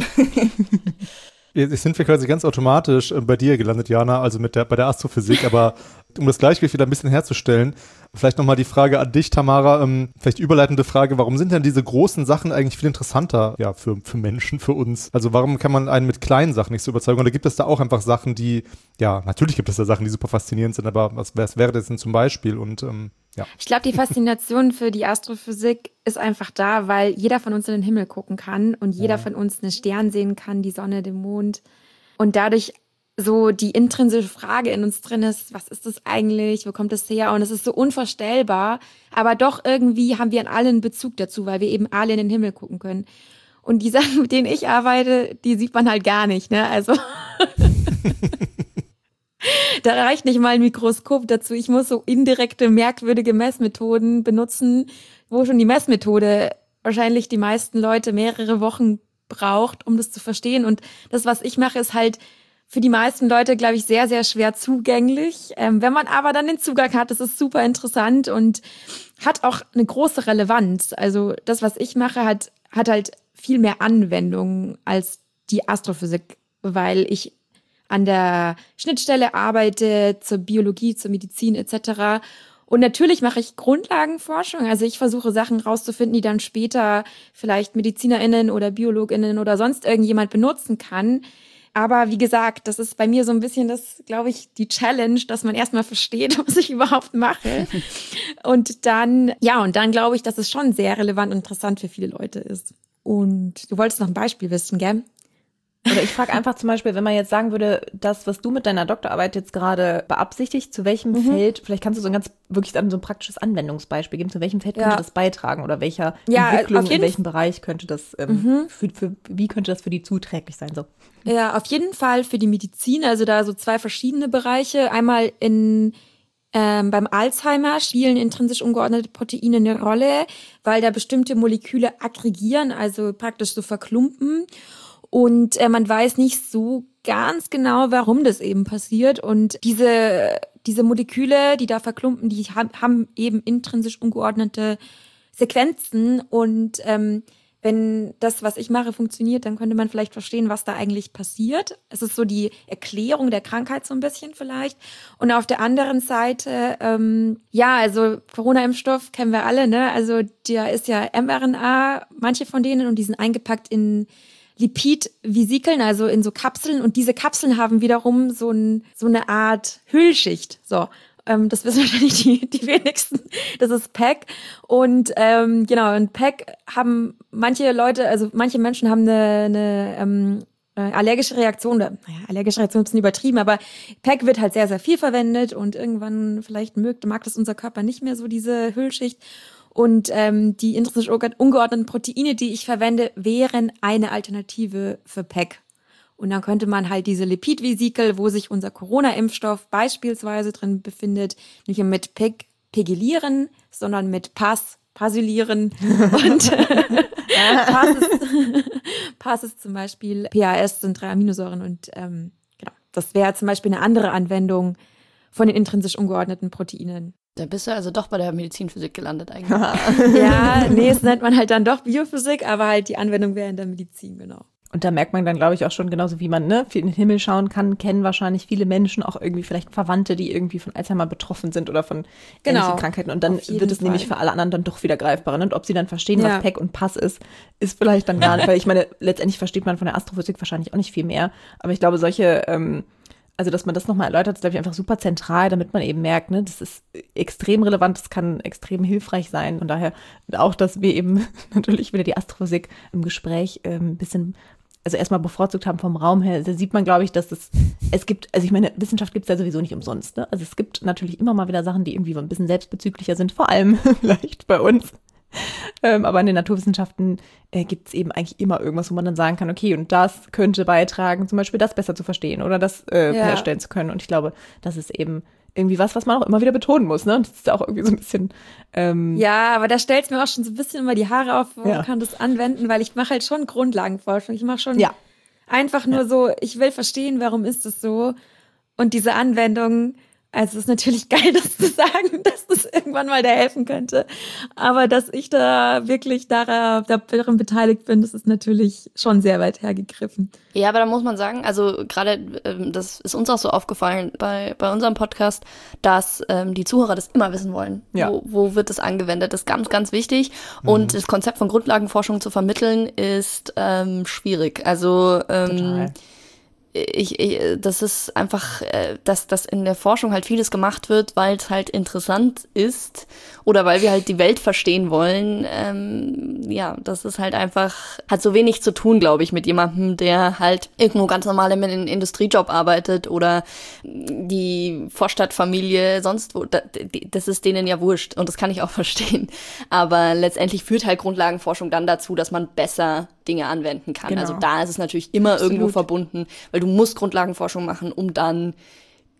S1: Jetzt sind wir quasi ganz automatisch bei dir gelandet, Jana, also bei der Astrophysik, aber um das Gleichgewicht wieder ein bisschen herzustellen, vielleicht nochmal die Frage an dich, Tamara, vielleicht überleitende Frage, warum sind denn diese großen Sachen eigentlich viel interessanter, ja, für Menschen, für uns? Also warum kann man einen mit kleinen Sachen nicht so überzeugen? Oder gibt es da auch einfach Sachen, die, ja, natürlich gibt es da Sachen, die super faszinierend sind, aber was wäre das denn zum Beispiel? Und ja.
S2: Ich glaube, die Faszination für die Astrophysik ist einfach da, weil jeder von uns in den Himmel gucken kann und jeder von uns einen Stern sehen kann, die Sonne, den Mond. Und dadurch so die intrinsische Frage in uns drin ist, was ist das eigentlich, wo kommt das her? Und es ist so unvorstellbar, aber doch irgendwie haben wir an allen Bezug dazu, weil wir eben alle in den Himmel gucken können. Und die Sachen, mit denen ich arbeite, die sieht man halt gar nicht, ne? Also da reicht nicht mal ein Mikroskop dazu. Ich muss so indirekte, merkwürdige Messmethoden benutzen, wo schon die Messmethode wahrscheinlich die meisten Leute mehrere Wochen braucht, um das zu verstehen. Und das, was ich mache, ist halt für die meisten Leute, glaube ich, sehr, sehr schwer zugänglich. Wenn man aber dann den Zugang hat, das ist super interessant und hat auch eine große Relevanz. Also das, was ich mache, hat halt viel mehr Anwendung als die Astrophysik, weil ich an der Schnittstelle arbeite zur Biologie, zur Medizin etc. Und natürlich mache ich Grundlagenforschung. Also ich versuche Sachen rauszufinden, die dann später vielleicht MedizinerInnen oder BiologInnen oder sonst irgendjemand benutzen kann. Aber wie gesagt, das ist bei mir so ein bisschen das, glaube ich, die Challenge, dass man erstmal versteht, was ich überhaupt mache. Und dann glaube ich, dass es schon sehr relevant und interessant für viele Leute ist. Und du wolltest noch ein Beispiel wissen, gell?
S4: Oder ich frage einfach zum Beispiel, wenn man jetzt sagen würde, das, was du mit deiner Doktorarbeit jetzt gerade beabsichtigt, zu welchem Feld, vielleicht kannst du so ein wirklich dann so ein praktisches Anwendungsbeispiel geben, zu welchem Feld könnte das beitragen oder welcher Entwicklung, in welchem Bereich könnte das, wie könnte das für die zuträglich sein? So.
S2: Ja, auf jeden Fall für die Medizin, also da so 2 verschiedene Bereiche. Einmal beim Alzheimer spielen intrinsisch ungeordnete Proteine eine Rolle, weil da bestimmte Moleküle aggregieren, also praktisch so verklumpen. Und man weiß nicht so ganz genau, warum das eben passiert. Und diese Moleküle, die da verklumpen, die haben eben intrinsisch ungeordnete Sequenzen. Und wenn das, was ich mache, funktioniert, dann könnte man vielleicht verstehen, was da eigentlich passiert. Es ist so die Erklärung der Krankheit so ein bisschen vielleicht. Und auf der anderen Seite, also Corona-Impfstoff kennen wir alle, ne? Also der ist ja mRNA, manche von denen, und die sind eingepackt in Lipidvesikeln, also in so Kapseln. Und diese Kapseln haben wiederum so eine Art Hüllschicht. So, das wissen wahrscheinlich die wenigsten. Das ist PEG. Und und PEG haben manche Menschen haben eine allergische Reaktion. Allergische Reaktion ist ein bisschen übertrieben, aber PEG wird halt sehr, sehr viel verwendet und irgendwann vielleicht mag das unser Körper nicht mehr so, diese Hüllschicht. Und die intrinsisch ungeordneten Proteine, die ich verwende, wären eine Alternative für PEG. Und dann könnte man halt diese Lipidvesikel, wo sich unser Corona-Impfstoff beispielsweise drin befindet, nicht mehr mit PEG pegelieren, sondern mit pasylieren. Und PAS ist zum Beispiel, PAS sind 3 Aminosäuren und das wäre zum Beispiel eine andere Anwendung von den intrinsisch ungeordneten Proteinen.
S3: Da bist du also doch bei der Medizinphysik gelandet eigentlich.
S2: Ja, es nennt man halt dann doch Biophysik, aber halt die Anwendung wäre in der Medizin, genau.
S4: Und da merkt man dann, glaube ich, auch schon genauso, wie man viel in den Himmel schauen kann, kennen wahrscheinlich viele Menschen auch irgendwie vielleicht Verwandte, die irgendwie von Alzheimer betroffen sind oder von ähnlichen Krankheiten. Und dann wird es nämlich für alle anderen dann doch wieder greifbarer. Und ob sie dann verstehen, was PEG und PAS ist vielleicht dann gar nicht. Weil ich meine, letztendlich versteht man von der Astrophysik wahrscheinlich auch nicht viel mehr. Aber ich glaube, solche dass man das nochmal erläutert, ist, glaube ich, einfach super zentral, damit man eben merkt, ne, das ist extrem relevant, das kann extrem hilfreich sein. Von daher auch, dass wir eben natürlich wieder die Astrophysik im Gespräch ein bisschen, also erstmal bevorzugt haben vom Raum her. Da sieht man, glaube ich, dass es gibt, also ich meine, Wissenschaft gibt es ja sowieso nicht umsonst, ne? Also es gibt natürlich immer mal wieder Sachen, die irgendwie ein bisschen selbstbezüglicher sind, vor allem vielleicht bei uns. Aber in den Naturwissenschaften gibt es eben eigentlich immer irgendwas, wo man dann sagen kann, okay, und das könnte beitragen, zum Beispiel das besser zu verstehen oder das herstellen zu können. Und ich glaube, das ist eben irgendwie was man auch immer wieder betonen muss, ne? Und das ist auch irgendwie so ein bisschen
S2: aber da stellt es mir auch schon so ein bisschen immer die Haare auf, wo man kann das anwenden, weil ich mache halt schon Grundlagenforschung. Ich mache schon einfach nur so, ich will verstehen, warum ist es so. Und diese Anwendung, also es ist natürlich geil, das zu sagen, dass das irgendwann mal da helfen könnte. Aber dass ich da wirklich daran beteiligt bin, das ist natürlich schon sehr weit hergegriffen.
S3: Ja, aber da muss man sagen, also gerade das ist uns auch so aufgefallen bei unserem Podcast, dass die Zuhörer das immer wissen wollen. Ja. Wo wird das angewendet? Das ist ganz, ganz wichtig. Und das Konzept von Grundlagenforschung zu vermitteln ist schwierig. Also
S4: total.
S3: Das ist einfach, dass in der Forschung halt vieles gemacht wird, weil es halt interessant ist oder weil wir halt die Welt verstehen wollen. Das ist halt einfach, hat so wenig zu tun, glaube ich, mit jemandem, der halt irgendwo ganz normal in einem Industriejob arbeitet oder die Vorstadtfamilie sonst wo. Das ist denen ja wurscht und das kann ich auch verstehen. Aber letztendlich führt halt Grundlagenforschung dann dazu, dass man besser Dinge anwenden kann. Genau. Also da ist es natürlich immer irgendwo verbunden, weil du musst Grundlagenforschung machen, um dann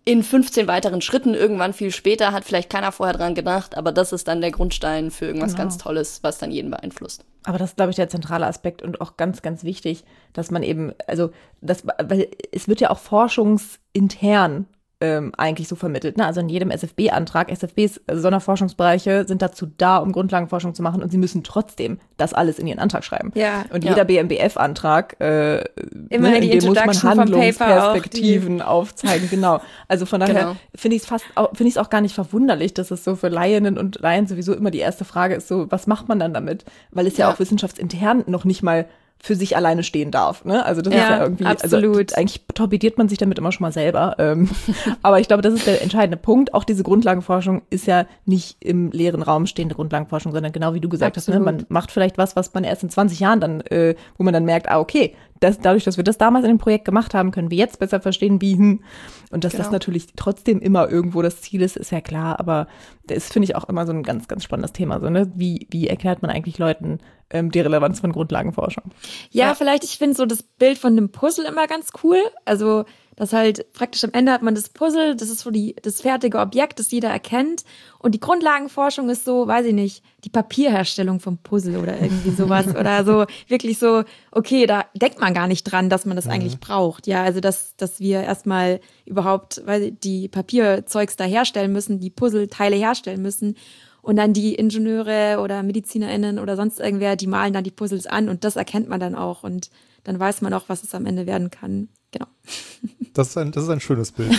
S3: in 15 weiteren Schritten irgendwann viel später, hat vielleicht keiner vorher dran gedacht, aber das ist dann der Grundstein für irgendwas ganz Tolles, was dann jeden beeinflusst.
S4: Aber das ist, glaube ich, der zentrale Aspekt und auch ganz, ganz wichtig, dass man eben, weil es wird ja auch forschungsintern eigentlich so vermittelt. Ne? Also in jedem SFB-Antrag, SFBs Sonderforschungsbereiche sind dazu da, um Grundlagenforschung zu machen und sie müssen trotzdem das alles in ihren Antrag schreiben.
S2: Ja.
S4: Und jeder BMBF-Antrag,
S2: immer
S4: in dem muss man Handlungsperspektiven aufzeigen. Genau. Also von daher finde ich es auch gar nicht verwunderlich, dass es so für Laien und Laien sowieso immer die erste Frage ist, so, was macht man dann damit? Weil es ja auch wissenschaftsintern noch nicht mal für sich alleine stehen darf. Ne? Also das ist ja irgendwie,
S2: absolut.
S4: Also eigentlich torpediert man sich damit immer schon mal selber. Aber ich glaube, das ist der entscheidende Punkt. Auch diese Grundlagenforschung ist ja nicht im leeren Raum stehende Grundlagenforschung, sondern genau wie du gesagt hast, ne? Man macht vielleicht was man erst in 20 Jahren dann, wo man dann merkt, okay, dadurch, dass wir das damals in dem Projekt gemacht haben, können wir jetzt besser verstehen, wie. Und dass das natürlich trotzdem immer irgendwo das Ziel ist ja klar. Aber das finde ich auch immer so ein ganz, ganz spannendes Thema. So, ne? Wie erklärt man eigentlich Leuten die Relevanz von Grundlagenforschung?
S2: Ja, vielleicht, ich finde so das Bild von dem Puzzle immer ganz cool. Also, das halt praktisch am Ende hat man das Puzzle, das ist so das fertige Objekt, das jeder erkennt. Und die Grundlagenforschung ist so, weiß ich nicht, die Papierherstellung vom Puzzle oder irgendwie sowas. Oder so wirklich so, okay, da denkt man gar nicht dran, dass man das eigentlich braucht. Ja, also dass wir erstmal überhaupt, die Papierzeugs da herstellen müssen, die Puzzleteile herstellen müssen. Und dann die Ingenieure oder MedizinerInnen oder sonst irgendwer, die malen dann die Puzzles an und das erkennt man dann auch. Und dann weiß man auch, was es am Ende werden kann. Genau.
S1: Das ist ein schönes Bild.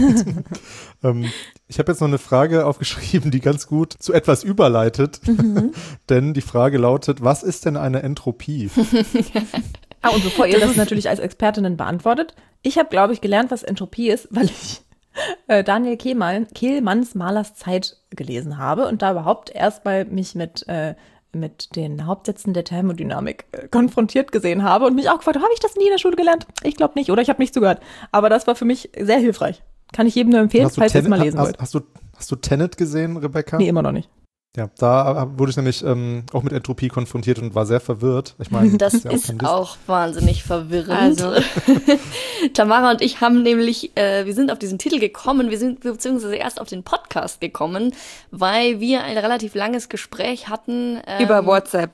S1: Ich habe jetzt noch eine Frage aufgeschrieben, die ganz gut zu etwas überleitet. Denn die Frage lautet, was ist denn eine Entropie?
S4: Und bevor ihr das natürlich als Expertinnen beantwortet, ich habe, glaube ich, gelernt, was Entropie ist, weil ich Daniel Kehlmanns Malers Zeit gelesen habe und da überhaupt erstmal mich mit den Hauptsätzen der Thermodynamik konfrontiert gesehen habe und mich auch gefragt, habe ich das nie in der Schule gelernt? Ich glaube nicht, oder ich habe nicht zugehört. Aber das war für mich sehr hilfreich. Kann ich jedem nur empfehlen, falls ihr es mal lesen wollt.
S1: Hast du Tenet gesehen, Rebecca?
S4: Nee, immer noch nicht.
S1: Ja, da wurde ich nämlich auch mit Entropie konfrontiert und war sehr verwirrt. Ich meine,
S3: das ist auch wahnsinnig verwirrend. Also Tamara und ich haben nämlich, wir sind auf diesen Titel gekommen, wir sind beziehungsweise erst auf den Podcast gekommen, weil wir ein relativ langes Gespräch hatten.
S2: Über WhatsApp,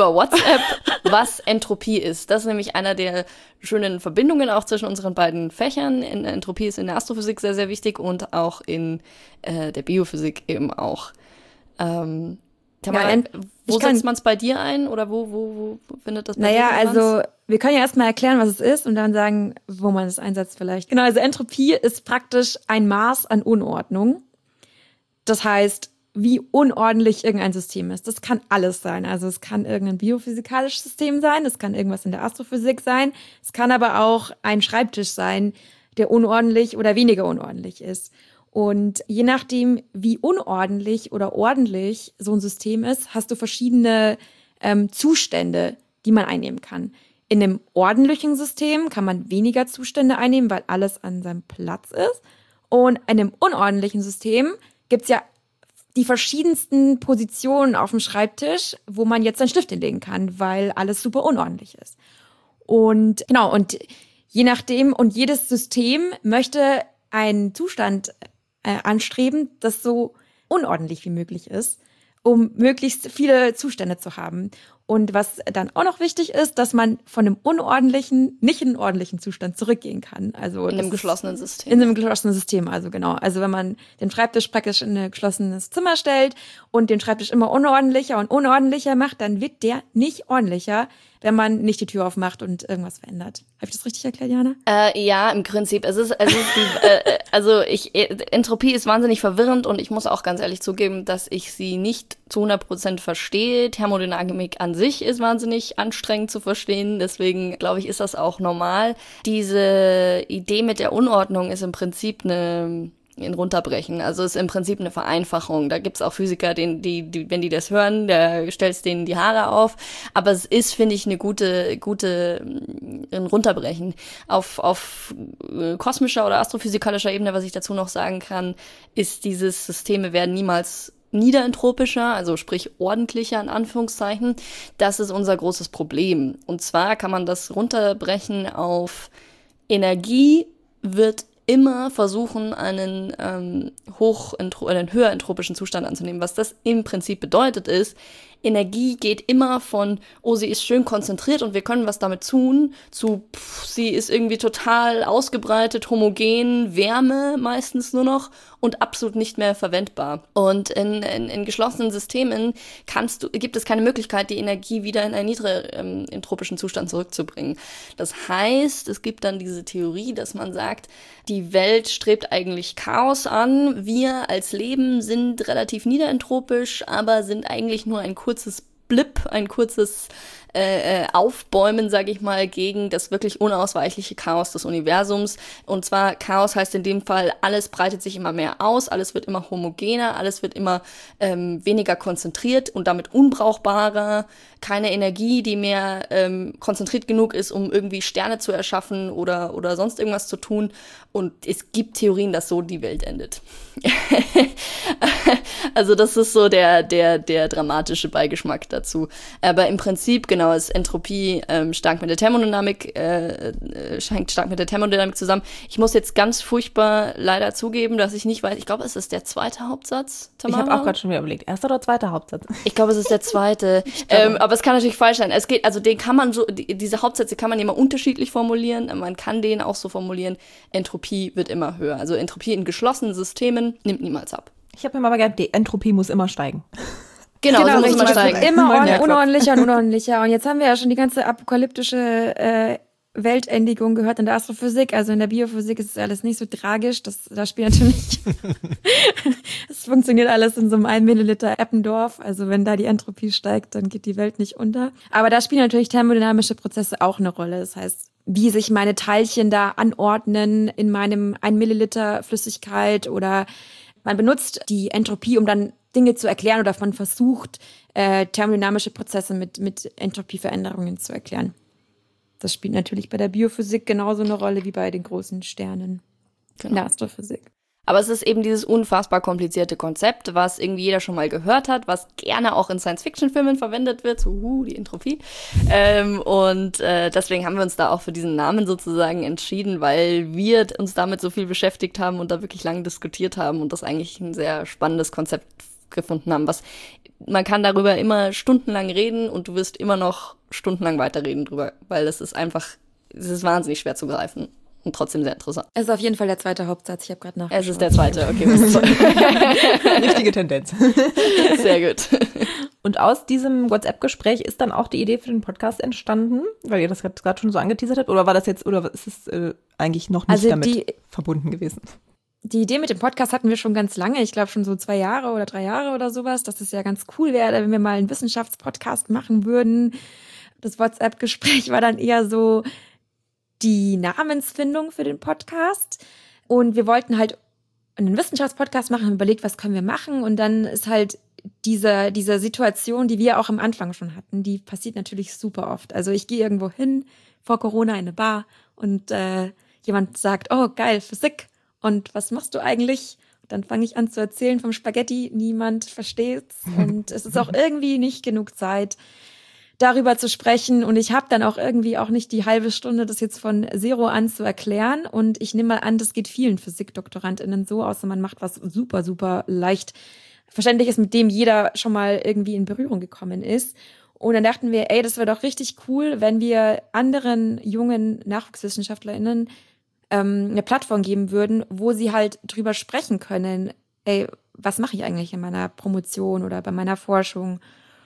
S3: was Entropie ist. Das ist nämlich einer der schönen Verbindungen auch zwischen unseren beiden Fächern. Entropie ist in der Astrophysik sehr, sehr wichtig und auch in der Biophysik eben auch. Tamara, wo setzt man es bei dir ein oder wo findet das bei dir Relevanz?
S2: Also wir können ja erstmal erklären, was es ist und dann sagen, wo man es einsetzt vielleicht. Genau, also Entropie ist praktisch ein Maß an Unordnung. Das heißt, wie unordentlich irgendein System ist. Das kann alles sein. Also es kann irgendein biophysikalisches System sein, es kann irgendwas in der Astrophysik sein, es kann aber auch ein Schreibtisch sein, der unordentlich oder weniger unordentlich ist. Und je nachdem, wie unordentlich oder ordentlich so ein System ist, hast du verschiedene Zustände, die man einnehmen kann. In einem ordentlichen System kann man weniger Zustände einnehmen, weil alles an seinem Platz ist. Und in einem unordentlichen System gibt's ja die verschiedensten Positionen auf dem Schreibtisch, wo man jetzt seinen Stift hinlegen kann, weil alles super unordentlich ist. Und genau, und je nachdem, und jedes System möchte einen Zustand anstreben, das so unordentlich wie möglich ist, um möglichst viele Zustände zu haben. Und was dann auch noch wichtig ist, dass man von einem unordentlichen, nicht in einen ordentlichen Zustand zurückgehen kann. Also
S3: in einem geschlossenen System.
S2: In einem geschlossenen System, also genau. Also wenn man den Schreibtisch praktisch in ein geschlossenes Zimmer stellt und den Schreibtisch immer unordentlicher und unordentlicher macht, dann wird der nicht ordentlicher, wenn man nicht die Tür aufmacht und irgendwas verändert. Habe ich das richtig erklärt, Jana?
S3: Ja, im Prinzip. Entropie ist wahnsinnig verwirrend und ich muss auch ganz ehrlich zugeben, dass ich sie nicht zu 100% verstehe. Thermodynamik an sich ist wahnsinnig anstrengend zu verstehen, deswegen glaube ich, ist das auch normal. Diese Idee mit der Unordnung ist im Prinzip ein Runterbrechen. Also ist im Prinzip eine Vereinfachung. Da gibt's auch Physiker, die, wenn die das hören, da stellst denen die Haare auf. Aber es ist, finde ich, eine gute ein Runterbrechen. Auf kosmischer oder astrophysikalischer Ebene, was ich dazu noch sagen kann, ist dieses Systeme werden niemals niederentropischer, also sprich ordentlicher in Anführungszeichen. Das ist unser großes Problem. Und zwar kann man das runterbrechen auf Energie wird immer versuchen, einen höher entropischen Zustand anzunehmen. Was das im Prinzip bedeutet ist, Energie geht immer von, oh, sie ist schön konzentriert und wir können was damit tun, zu, sie ist irgendwie total ausgebreitet, homogen, Wärme meistens nur noch und absolut nicht mehr verwendbar. Und in geschlossenen Systemen gibt es keine Möglichkeit, die Energie wieder in einen niedrigen entropischen Zustand zurückzubringen. Das heißt, es gibt dann diese Theorie, dass man sagt, die Welt strebt eigentlich Chaos an. Wir als Leben sind relativ niederentropisch, aber sind eigentlich nur ein kurzes Blip, ein kurzes Aufbäumen, sage ich mal, gegen das wirklich unausweichliche Chaos des Universums. Und zwar Chaos heißt in dem Fall, alles breitet sich immer mehr aus, alles wird immer homogener, alles wird immer weniger konzentriert und damit unbrauchbarer. Keine Energie, die mehr konzentriert genug ist, um irgendwie Sterne zu erschaffen oder sonst irgendwas zu tun. Und es gibt Theorien, dass so die Welt endet. Also das ist so der dramatische Beigeschmack dazu. Aber im Prinzip, genau, ist Entropie stark mit der Thermodynamik, hängt stark mit der Thermodynamik zusammen. Ich muss jetzt ganz furchtbar leider zugeben, dass ich nicht weiß, ich glaube, es ist der zweite Hauptsatz, Tamara?
S4: Ich habe auch gerade schon wieder überlegt, erster oder zweiter Hauptsatz?
S3: Ich glaube, es ist der zweite. Aber es kann natürlich falsch sein. Es geht, also den kann man so, diese Hauptsätze kann man immer unterschiedlich formulieren. Man kann den auch so formulieren, Entropie wird immer höher. Also Entropie in geschlossenen Systemen nimmt niemals ab.
S4: Ich habe mir mal gedacht, die Entropie muss immer steigen.
S3: Genau, so muss man
S2: richtig.
S3: steigen.
S2: Immer unordentlicher und unordentlicher. Und jetzt haben wir ja schon die ganze apokalyptische Weltendigung gehört in der Astrophysik. Also in der Biophysik ist es alles nicht so tragisch. Da spielt natürlich, es funktioniert alles in so einem 1 Milliliter Eppendorf. Also wenn da die Entropie steigt, dann geht die Welt nicht unter. Aber da spielen natürlich thermodynamische Prozesse auch eine Rolle. Das heißt, wie sich meine Teilchen da anordnen in meinem 1 Milliliter Flüssigkeit, oder man benutzt die Entropie, um dann Dinge zu erklären, oder man versucht, thermodynamische Prozesse mit Entropieveränderungen zu erklären. Das spielt natürlich bei der Biophysik genauso eine Rolle wie bei den großen Sternen in der Astrophysik.
S3: Aber es ist eben dieses unfassbar komplizierte Konzept, was irgendwie jeder schon mal gehört hat, was gerne auch in Science-Fiction-Filmen verwendet wird, so die Entropie. Deswegen haben wir uns da auch für diesen Namen sozusagen entschieden, weil wir uns damit so viel beschäftigt haben und da wirklich lange diskutiert haben und das eigentlich ein sehr spannendes Konzept gefunden haben. Man kann darüber immer stundenlang reden und du wirst immer noch stundenlang weiterreden drüber, weil es ist wahnsinnig schwer zu greifen. Und trotzdem sehr interessant.
S2: Es ist auf jeden Fall der zweite Hauptsatz. Ich habe gerade nachgeschaut.
S3: Es ist der zweite, okay.
S4: Richtige Tendenz.
S3: Sehr gut.
S4: Und aus diesem WhatsApp-Gespräch ist dann auch die Idee für den Podcast entstanden, weil ihr das gerade schon so angeteasert habt? Oder ist es eigentlich noch nicht damit verbunden gewesen?
S2: Die Idee mit dem Podcast hatten wir schon ganz lange. Ich glaube schon so 2 Jahre oder 3 Jahre oder sowas, dass es ja ganz cool wäre, wenn wir mal einen Wissenschaftspodcast machen würden. Das WhatsApp-Gespräch war dann eher so die Namensfindung für den Podcast. Und wir wollten halt einen Wissenschaftspodcast machen, haben überlegt, was können wir machen. Und dann ist halt diese Situation, die wir auch am Anfang schon hatten, die passiert natürlich super oft. Also ich gehe irgendwo hin, vor Corona in eine Bar, und jemand sagt, oh geil, Physik. Und was machst du eigentlich? Dann fange ich an zu erzählen vom Spaghetti. Niemand versteht's. Und es ist auch irgendwie nicht genug Zeit, darüber zu sprechen. Und ich habe dann auch irgendwie auch nicht die halbe Stunde, das jetzt von Zero an zu erklären. Und ich nehme mal an, das geht vielen PhysikdoktorandInnen so, außer man macht was super, super leicht verständlich ist, mit dem jeder schon mal irgendwie in Berührung gekommen ist. Und dann dachten wir, das wäre doch richtig cool, wenn wir anderen jungen NachwuchswissenschaftlerInnen eine Plattform geben würden, wo sie halt drüber sprechen können, was mache ich eigentlich in meiner Promotion oder bei meiner Forschung?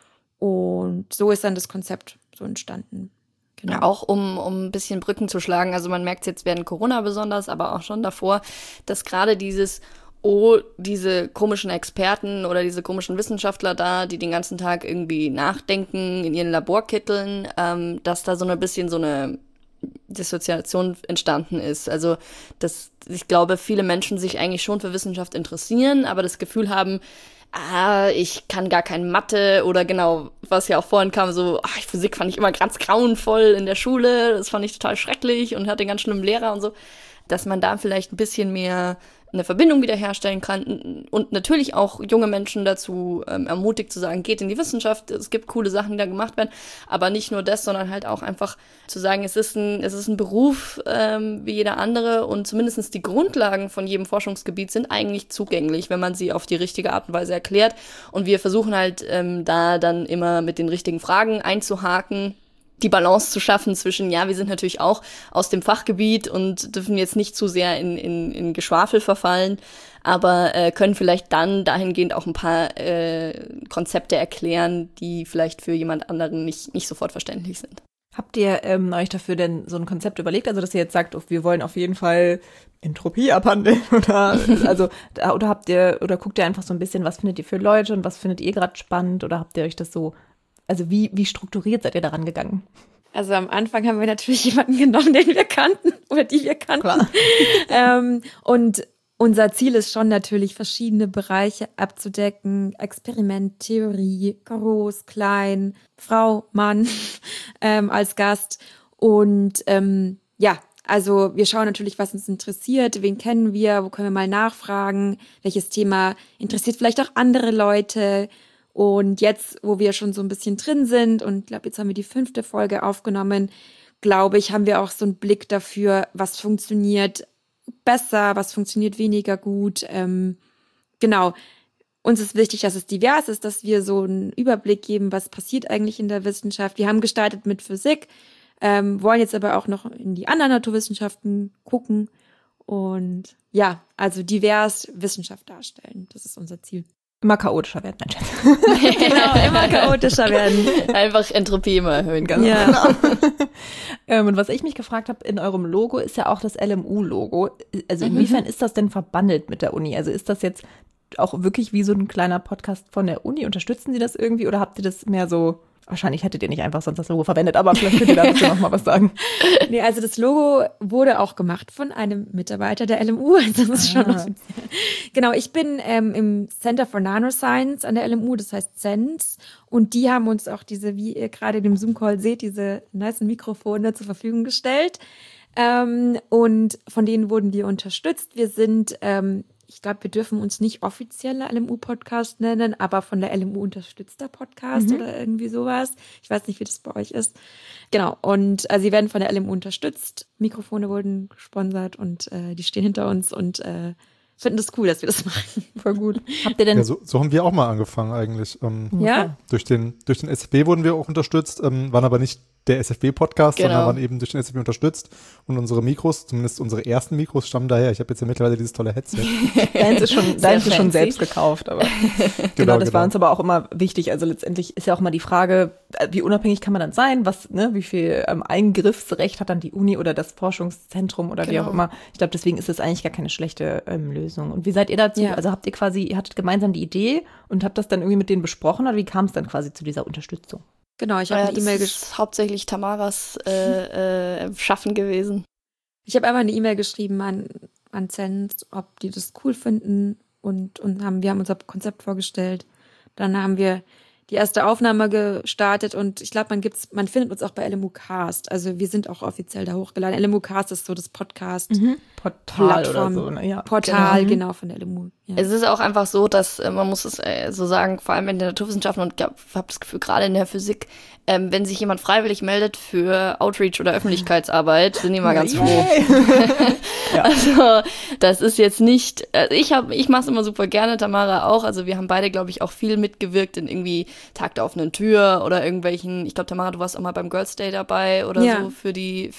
S2: Und so ist dann das Konzept so entstanden. Genau.
S3: Ja, auch um ein bisschen Brücken zu schlagen. Also man merkt es jetzt während Corona besonders, aber auch schon davor, dass gerade diese komischen Experten oder diese komischen Wissenschaftler da, die den ganzen Tag irgendwie nachdenken in ihren Laborkitteln, dass da so ein bisschen so eine Dissoziation entstanden ist. Also ich glaube, viele Menschen sich eigentlich schon für Wissenschaft interessieren, aber das Gefühl haben, ich kann gar kein Mathe, oder genau, was ja auch vorhin kam, so, Physik fand ich immer ganz grauenvoll in der Schule, das fand ich total schrecklich und hatte einen ganz schlimmen Lehrer und so, dass man da vielleicht ein bisschen mehr eine Verbindung wiederherstellen kann und natürlich auch junge Menschen dazu ermutigt zu sagen, geht in die Wissenschaft, es gibt coole Sachen, die da gemacht werden, aber nicht nur das, sondern halt auch einfach zu sagen, es ist ein Beruf wie jeder andere und zumindest die Grundlagen von jedem Forschungsgebiet sind eigentlich zugänglich, wenn man sie auf die richtige Art und Weise erklärt, und wir versuchen halt da dann immer mit den richtigen Fragen einzuhaken, die Balance zu schaffen zwischen, ja, wir sind natürlich auch aus dem Fachgebiet und dürfen jetzt nicht zu sehr in Geschwafel verfallen, aber können vielleicht dann dahingehend auch ein paar Konzepte erklären, die vielleicht für jemand anderen nicht sofort verständlich sind.
S4: Habt ihr euch dafür denn so ein Konzept überlegt, also dass ihr jetzt sagt, wir wollen auf jeden Fall Entropie abhandeln oder oder guckt ihr einfach so ein bisschen, was findet ihr für Leute und was findet ihr gerade spannend, oder habt ihr euch das so, also wie strukturiert seid ihr daran gegangen?
S2: Also am Anfang haben wir natürlich jemanden genommen, den wir kannten oder die wir kannten. Und unser Ziel ist schon natürlich, verschiedene Bereiche abzudecken. Experiment, Theorie, groß, klein, Frau, Mann als Gast. Und also wir schauen natürlich, was uns interessiert, wen kennen wir, wo können wir mal nachfragen, welches Thema interessiert vielleicht auch andere Leute. Und jetzt, wo wir schon so ein bisschen drin sind und ich glaube, jetzt haben wir die 5. Folge aufgenommen, glaube ich, haben wir auch so einen Blick dafür, was funktioniert besser, was funktioniert weniger gut. Genau, uns ist wichtig, dass es divers ist, dass wir so einen Überblick geben, was passiert eigentlich in der Wissenschaft. Wir haben gestartet mit Physik, wollen jetzt aber auch noch in die anderen Naturwissenschaften gucken und ja, also divers Wissenschaft darstellen. Das ist unser Ziel.
S4: Immer chaotischer werden, mein Schatz.
S2: Genau, immer chaotischer werden.
S3: Einfach Entropie immer erhöhen, ganz
S4: genau. Und was ich mich gefragt habe, in eurem Logo ist ja auch das LMU-Logo. Also inwiefern ist das denn verbandelt mit der Uni? Also ist das jetzt auch wirklich wie so ein kleiner Podcast von der Uni? Unterstützen Sie das irgendwie oder habt ihr das mehr so, wahrscheinlich hättet ihr nicht einfach sonst das Logo verwendet, aber vielleicht könnt ihr dazu noch mal was sagen.
S2: Nee, also das Logo wurde auch gemacht von einem Mitarbeiter der LMU, also das ist schon offiziell. Genau, ich bin im Center for Nanoscience an der LMU, das heißt CENS, und die haben uns auch diese, wie ihr gerade in dem Zoom-Call seht, diese nice Mikrofone zur Verfügung gestellt. Und von denen wurden wir unterstützt. Wir sind, ich glaube, wir dürfen uns nicht offizieller LMU-Podcast nennen, aber von der LMU unterstützter Podcast oder irgendwie sowas. Ich weiß nicht, wie das bei euch ist. Genau, und sie werden von der LMU unterstützt. Mikrofone wurden gesponsert und die stehen hinter uns und finden das cool, dass wir das machen.
S4: Voll gut. Habt ihr denn?
S1: Ja, so haben wir auch mal angefangen eigentlich.
S2: Ja?
S1: Durch den SFB wurden wir auch unterstützt, waren aber nicht der SFB-Podcast, sondern waren eben durch den SFB unterstützt. Und unsere Mikros, zumindest unsere ersten Mikros, stammen daher. Ich habe jetzt ja mittlerweile dieses tolle Headset.
S4: Deins ist schon selbst gekauft. Aber genau, das war uns aber auch immer wichtig. Also letztendlich ist ja auch immer die Frage, wie unabhängig kann man dann sein? Wie viel Eingriffsrecht hat dann die Uni oder das Forschungszentrum oder wie auch immer. Ich glaube, deswegen ist das eigentlich gar keine schlechte Lösung. Und wie seid ihr dazu? Ja. Also ihr hattet gemeinsam die Idee und habt das dann irgendwie mit denen besprochen, oder wie kam es dann quasi zu dieser Unterstützung?
S2: Genau, ich habe eine E-Mail geschrieben.
S3: Das ist hauptsächlich Tamaras Schaffen gewesen.
S2: Ich habe einmal eine E-Mail geschrieben an CENS, ob die das cool finden, und wir haben unser Konzept vorgestellt. Dann haben wir die erste Aufnahme gestartet und ich glaube, man findet uns auch bei LMU Cast. Also wir sind auch offiziell da hochgeladen. LMU Cast ist so das
S4: Portal oder so, ne? Ja.
S2: Portal, genau, von der LMU. Ja.
S3: Es ist auch einfach so, dass man muss es so sagen, vor allem in den Naturwissenschaften, und ich habe das Gefühl, gerade in der Physik, wenn sich jemand freiwillig meldet für Outreach oder Öffentlichkeitsarbeit, sind die immer ganz froh. Ja. Also das ist jetzt nicht, ich mache es immer super gerne, Tamara auch, also wir haben beide, glaube ich, auch viel mitgewirkt in irgendwie Tag der offenen Tür oder irgendwelchen, ich glaube, Tamara, du warst auch mal beim Girls' Day dabei oder so für die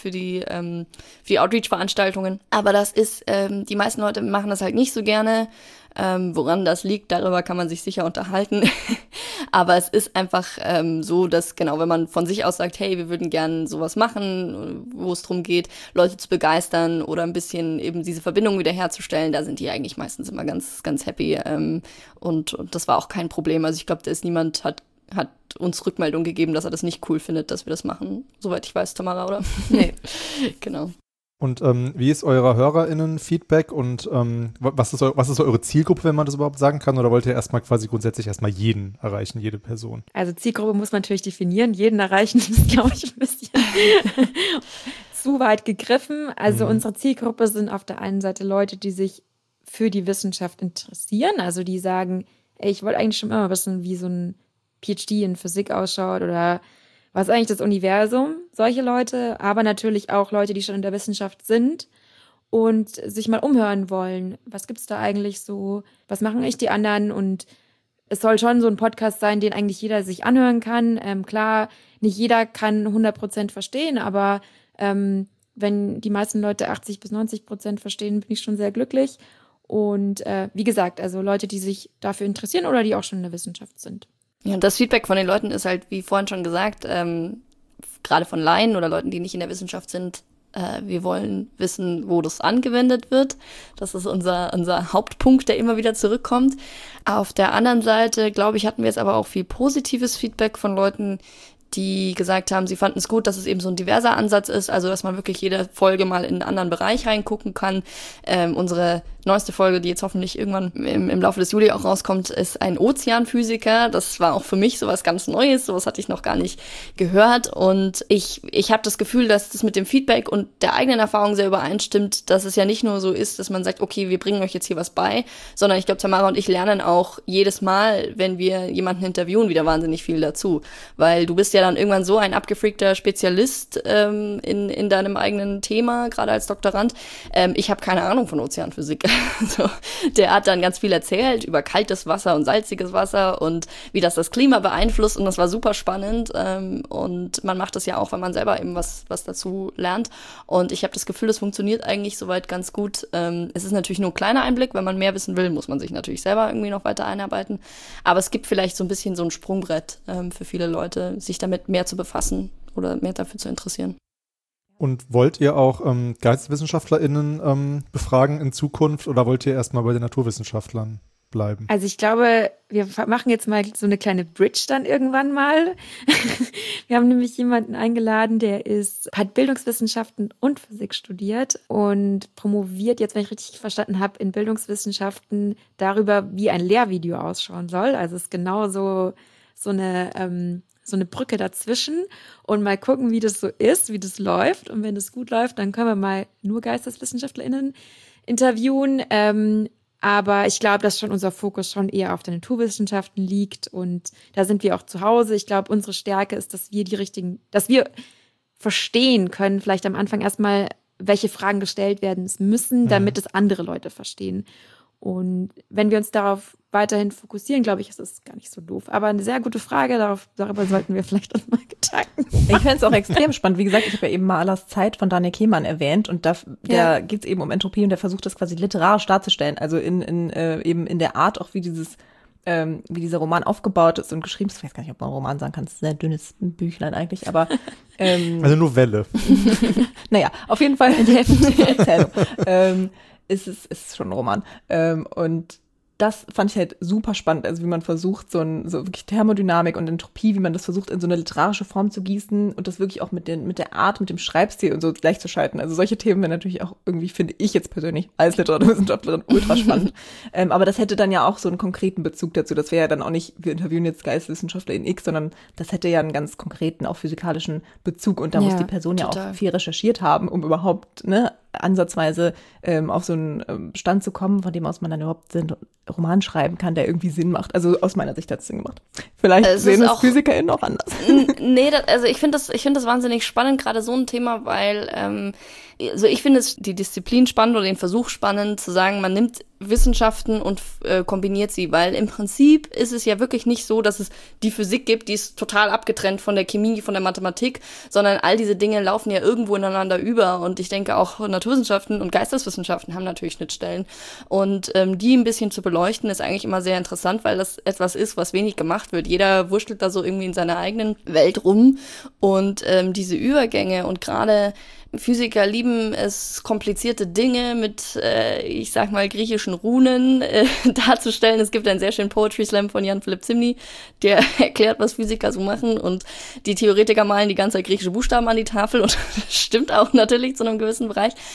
S3: Outreach-Veranstaltungen. Aber das ist, die meisten Leute machen das halt nicht so gerne. Woran das liegt, darüber kann man sich sicher unterhalten. Aber es ist einfach so, dass genau, wenn man von sich aus sagt, hey, wir würden gerne sowas machen, wo es darum geht, Leute zu begeistern oder ein bisschen eben diese Verbindung wiederherzustellen, da sind die eigentlich meistens immer ganz, ganz happy. Und das war auch kein Problem. Also ich glaube, niemand hat uns Rückmeldung gegeben, dass er das nicht cool findet, dass wir das machen. Soweit ich weiß, Tamara, oder?
S2: Nee.
S3: Genau.
S1: Und wie ist eurer HörerInnen-Feedback und was ist so eure Zielgruppe, wenn man das überhaupt sagen kann? Oder wollt ihr grundsätzlich erstmal jeden erreichen, jede Person?
S2: Also Zielgruppe muss man natürlich definieren. Jeden erreichen ist, glaube ich, ein bisschen zu weit gegriffen. Also unsere Zielgruppe sind auf der einen Seite Leute, die sich für die Wissenschaft interessieren. Also die sagen, ey, ich wollte eigentlich schon immer wissen, wie so ein PhD in Physik ausschaut oder was ist eigentlich das Universum. Solche Leute, aber natürlich auch Leute, die schon in der Wissenschaft sind und sich mal umhören wollen. Was gibt's da eigentlich so? Was machen eigentlich die anderen? Und es soll schon so ein Podcast sein, den eigentlich jeder sich anhören kann. Klar, nicht jeder kann 100% verstehen, aber wenn die meisten Leute 80-90% verstehen, bin ich schon sehr glücklich. Und wie gesagt, also Leute, die sich dafür interessieren oder die auch schon in der Wissenschaft sind.
S3: Ja, und das Feedback von den Leuten ist halt, wie vorhin schon gesagt, gerade von Laien oder Leuten, die nicht in der Wissenschaft sind, wir wollen wissen, wo das angewendet wird. Das ist unser Hauptpunkt, der immer wieder zurückkommt. Auf der anderen Seite, glaube ich, hatten wir jetzt aber auch viel positives Feedback von Leuten, die gesagt haben, sie fanden es gut, dass es eben so ein diverser Ansatz ist, also dass man wirklich jede Folge mal in einen anderen Bereich reingucken kann. Unsere neueste Folge, die jetzt hoffentlich irgendwann im Laufe des Juli auch rauskommt, ist ein Ozeanphysiker. Das war auch für mich sowas ganz Neues, sowas hatte ich noch gar nicht gehört. Und ich habe das Gefühl, dass das mit dem Feedback und der eigenen Erfahrung sehr übereinstimmt, dass es ja nicht nur so ist, dass man sagt, okay, wir bringen euch jetzt hier was bei, sondern ich glaube, Tamara und ich lernen auch jedes Mal, wenn wir jemanden interviewen, wieder wahnsinnig viel dazu. Weil du bist ja dann irgendwann so ein abgefreakter Spezialist in deinem eigenen Thema, gerade als Doktorand. Ich habe keine Ahnung von Ozeanphysik. Also, der hat dann ganz viel erzählt über kaltes Wasser und salziges Wasser und wie das Klima beeinflusst, und das war super spannend. Und man macht das ja auch, wenn man selber eben was dazu lernt. Und ich habe das Gefühl, das funktioniert eigentlich soweit ganz gut. Es ist natürlich nur ein kleiner Einblick. Wenn man mehr wissen will, muss man sich natürlich selber irgendwie noch weiter einarbeiten. Aber es gibt vielleicht so ein bisschen so ein Sprungbrett für viele Leute, sich damit mehr zu befassen oder mehr dafür zu interessieren.
S1: Und wollt ihr auch GeisteswissenschaftlerInnen befragen in Zukunft oder wollt ihr erstmal bei den Naturwissenschaftlern bleiben?
S2: Also ich glaube, wir machen jetzt mal so eine kleine Bridge dann irgendwann mal. Wir haben nämlich jemanden eingeladen, der hat Bildungswissenschaften und Physik studiert und promoviert jetzt, wenn ich richtig verstanden habe, in Bildungswissenschaften darüber, wie ein Lehrvideo ausschauen soll. Also es ist genau so eine Brücke dazwischen und mal gucken, wie das so ist, wie das läuft. Und wenn das gut läuft, dann können wir mal nur GeisteswissenschaftlerInnen interviewen. Aber ich glaube, dass schon unser Fokus schon eher auf den Naturwissenschaften liegt und da sind wir auch zu Hause. Ich glaube, unsere Stärke ist, dass wir verstehen können, vielleicht am Anfang erstmal, welche Fragen gestellt werden müssen, damit es andere Leute verstehen. Und wenn wir uns darauf weiterhin fokussieren, glaube ich, ist es gar nicht so doof. Aber eine sehr gute Frage, darüber sollten wir vielleicht uns mal Gedanken.
S4: Ich fände es auch extrem spannend. Wie gesagt, ich habe ja eben Malers Zeit von Daniel Kehlmann erwähnt und da geht es eben um Entropie und der versucht das quasi literarisch darzustellen. Also eben in der Art auch, wie dieser Roman aufgebaut ist und geschrieben ist. Ich weiß gar nicht, ob man Roman sagen kann. Es ist ein sehr dünnes Büchlein eigentlich, aber
S1: also Novelle.
S4: Naja, auf jeden Fall in der Erzählung. Ist schon ein Roman. Und das fand ich halt super spannend, also wie man versucht, so wirklich Thermodynamik und Entropie, wie man das versucht, in so eine literarische Form zu gießen und das wirklich auch mit der Art, mit dem Schreibstil und so gleichzuschalten. Also solche Themen wären natürlich auch irgendwie, finde ich jetzt persönlich als Literaturwissenschaftlerin ultra spannend. Aber das hätte dann ja auch so einen konkreten Bezug dazu. Das wäre ja dann auch nicht, wir interviewen jetzt Geisteswissenschaftler in X, sondern das hätte ja einen ganz konkreten, auch physikalischen Bezug und da muss die Person ja auch viel recherchiert haben, um überhaupt, ansatzweise auf so einen Stand zu kommen, von dem aus man dann überhaupt einen Roman schreiben kann, der irgendwie Sinn macht. Also aus meiner Sicht hat es Sinn gemacht. Vielleicht sehen es PhysikerInnen auch anders.
S3: Nee, ich finde das wahnsinnig spannend, gerade so ein Thema, weil also ich finde es die Disziplin spannend oder den Versuch spannend, zu sagen, man nimmt Wissenschaften und kombiniert sie, weil im Prinzip ist es ja wirklich nicht so, dass es die Physik gibt, die ist total abgetrennt von der Chemie, von der Mathematik, sondern all diese Dinge laufen ja irgendwo ineinander über und ich denke auch Naturwissenschaften und Geisteswissenschaften haben natürlich Schnittstellen und die ein bisschen zu beleuchten ist eigentlich immer sehr interessant, weil das etwas ist, was wenig gemacht wird. Jeder wurschtelt da so irgendwie in seiner eigenen Welt rum und diese Übergänge und gerade Physiker lieben es, komplizierte Dinge mit, ich sag mal, griechischen Runen darzustellen. Es gibt einen sehr schönen Poetry Slam von Jan Philipp Zimny, der erklärt, was Physiker so machen und die Theoretiker malen die ganze Zeit griechische Buchstaben an die Tafel und das stimmt auch natürlich zu einem gewissen Bereich.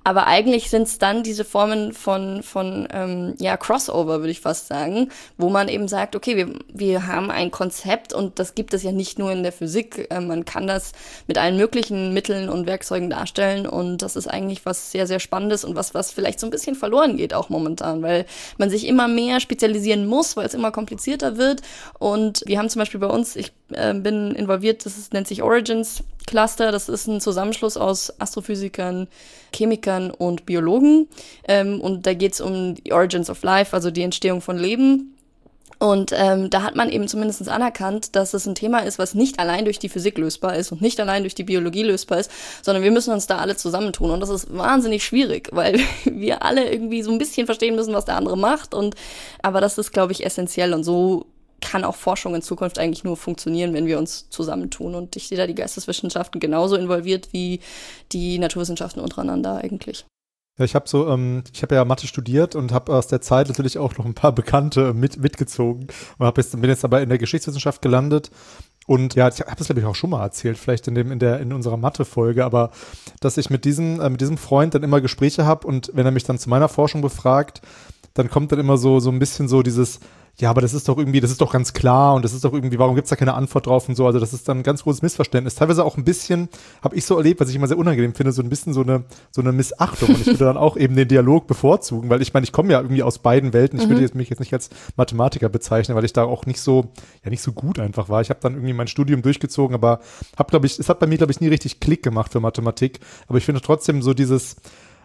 S3: Aber eigentlich sind es dann diese Formen von Crossover, würde ich fast sagen, wo man eben sagt, okay, wir haben ein Konzept und das gibt es ja nicht nur in der Physik. Man kann das mit allen möglichen Mitteln und Werkzeugen darstellen und das ist eigentlich was sehr, sehr Spannendes und was vielleicht so ein bisschen verloren geht auch momentan, weil man sich immer mehr spezialisieren muss, weil es immer komplizierter wird. Und wir haben zum Beispiel bei uns, ich bin involviert, nennt sich Origins Cluster, das ist ein Zusammenschluss aus Astrophysikern, Chemikern und Biologen. Und da geht es um die Origins of Life, also die Entstehung von Leben. Und da hat man eben zumindest anerkannt, dass es ein Thema ist, was nicht allein durch die Physik lösbar ist und nicht allein durch die Biologie lösbar ist, sondern wir müssen uns da alle zusammentun. Und das ist wahnsinnig schwierig, weil wir alle irgendwie so ein bisschen verstehen müssen, was der andere macht. Aber das ist, glaube ich, essentiell. Und so kann auch Forschung in Zukunft eigentlich nur funktionieren, wenn wir uns zusammentun. Und ich sehe da die Geisteswissenschaften genauso involviert wie die Naturwissenschaften untereinander eigentlich.
S1: Ja, ich habe ja Mathe studiert und habe aus der Zeit natürlich auch noch ein paar Bekannte mitgezogen und bin jetzt aber in der Geschichtswissenschaft gelandet. Und ja, ich habe das, glaube ich, auch schon mal erzählt, vielleicht in unserer Mathe-Folge, aber dass ich mit diesem Freund dann immer Gespräche habe und wenn er mich dann zu meiner Forschung befragt, dann kommt dann immer so ein bisschen so dieses, ja, aber das ist doch ganz klar und das ist doch irgendwie, warum gibt's da keine Antwort drauf und so, also das ist dann ein ganz großes Missverständnis. Teilweise auch ein bisschen, habe ich so erlebt, was ich immer sehr unangenehm finde, so ein bisschen so eine Missachtung und ich würde dann auch eben den Dialog bevorzugen, weil ich meine, ich komme ja irgendwie aus beiden Welten, ich würde mich jetzt nicht als Mathematiker bezeichnen, weil ich da auch nicht so gut einfach war. Ich habe dann irgendwie mein Studium durchgezogen, aber es hat bei mir, glaube ich, nie richtig Klick gemacht für Mathematik, aber ich finde trotzdem so dass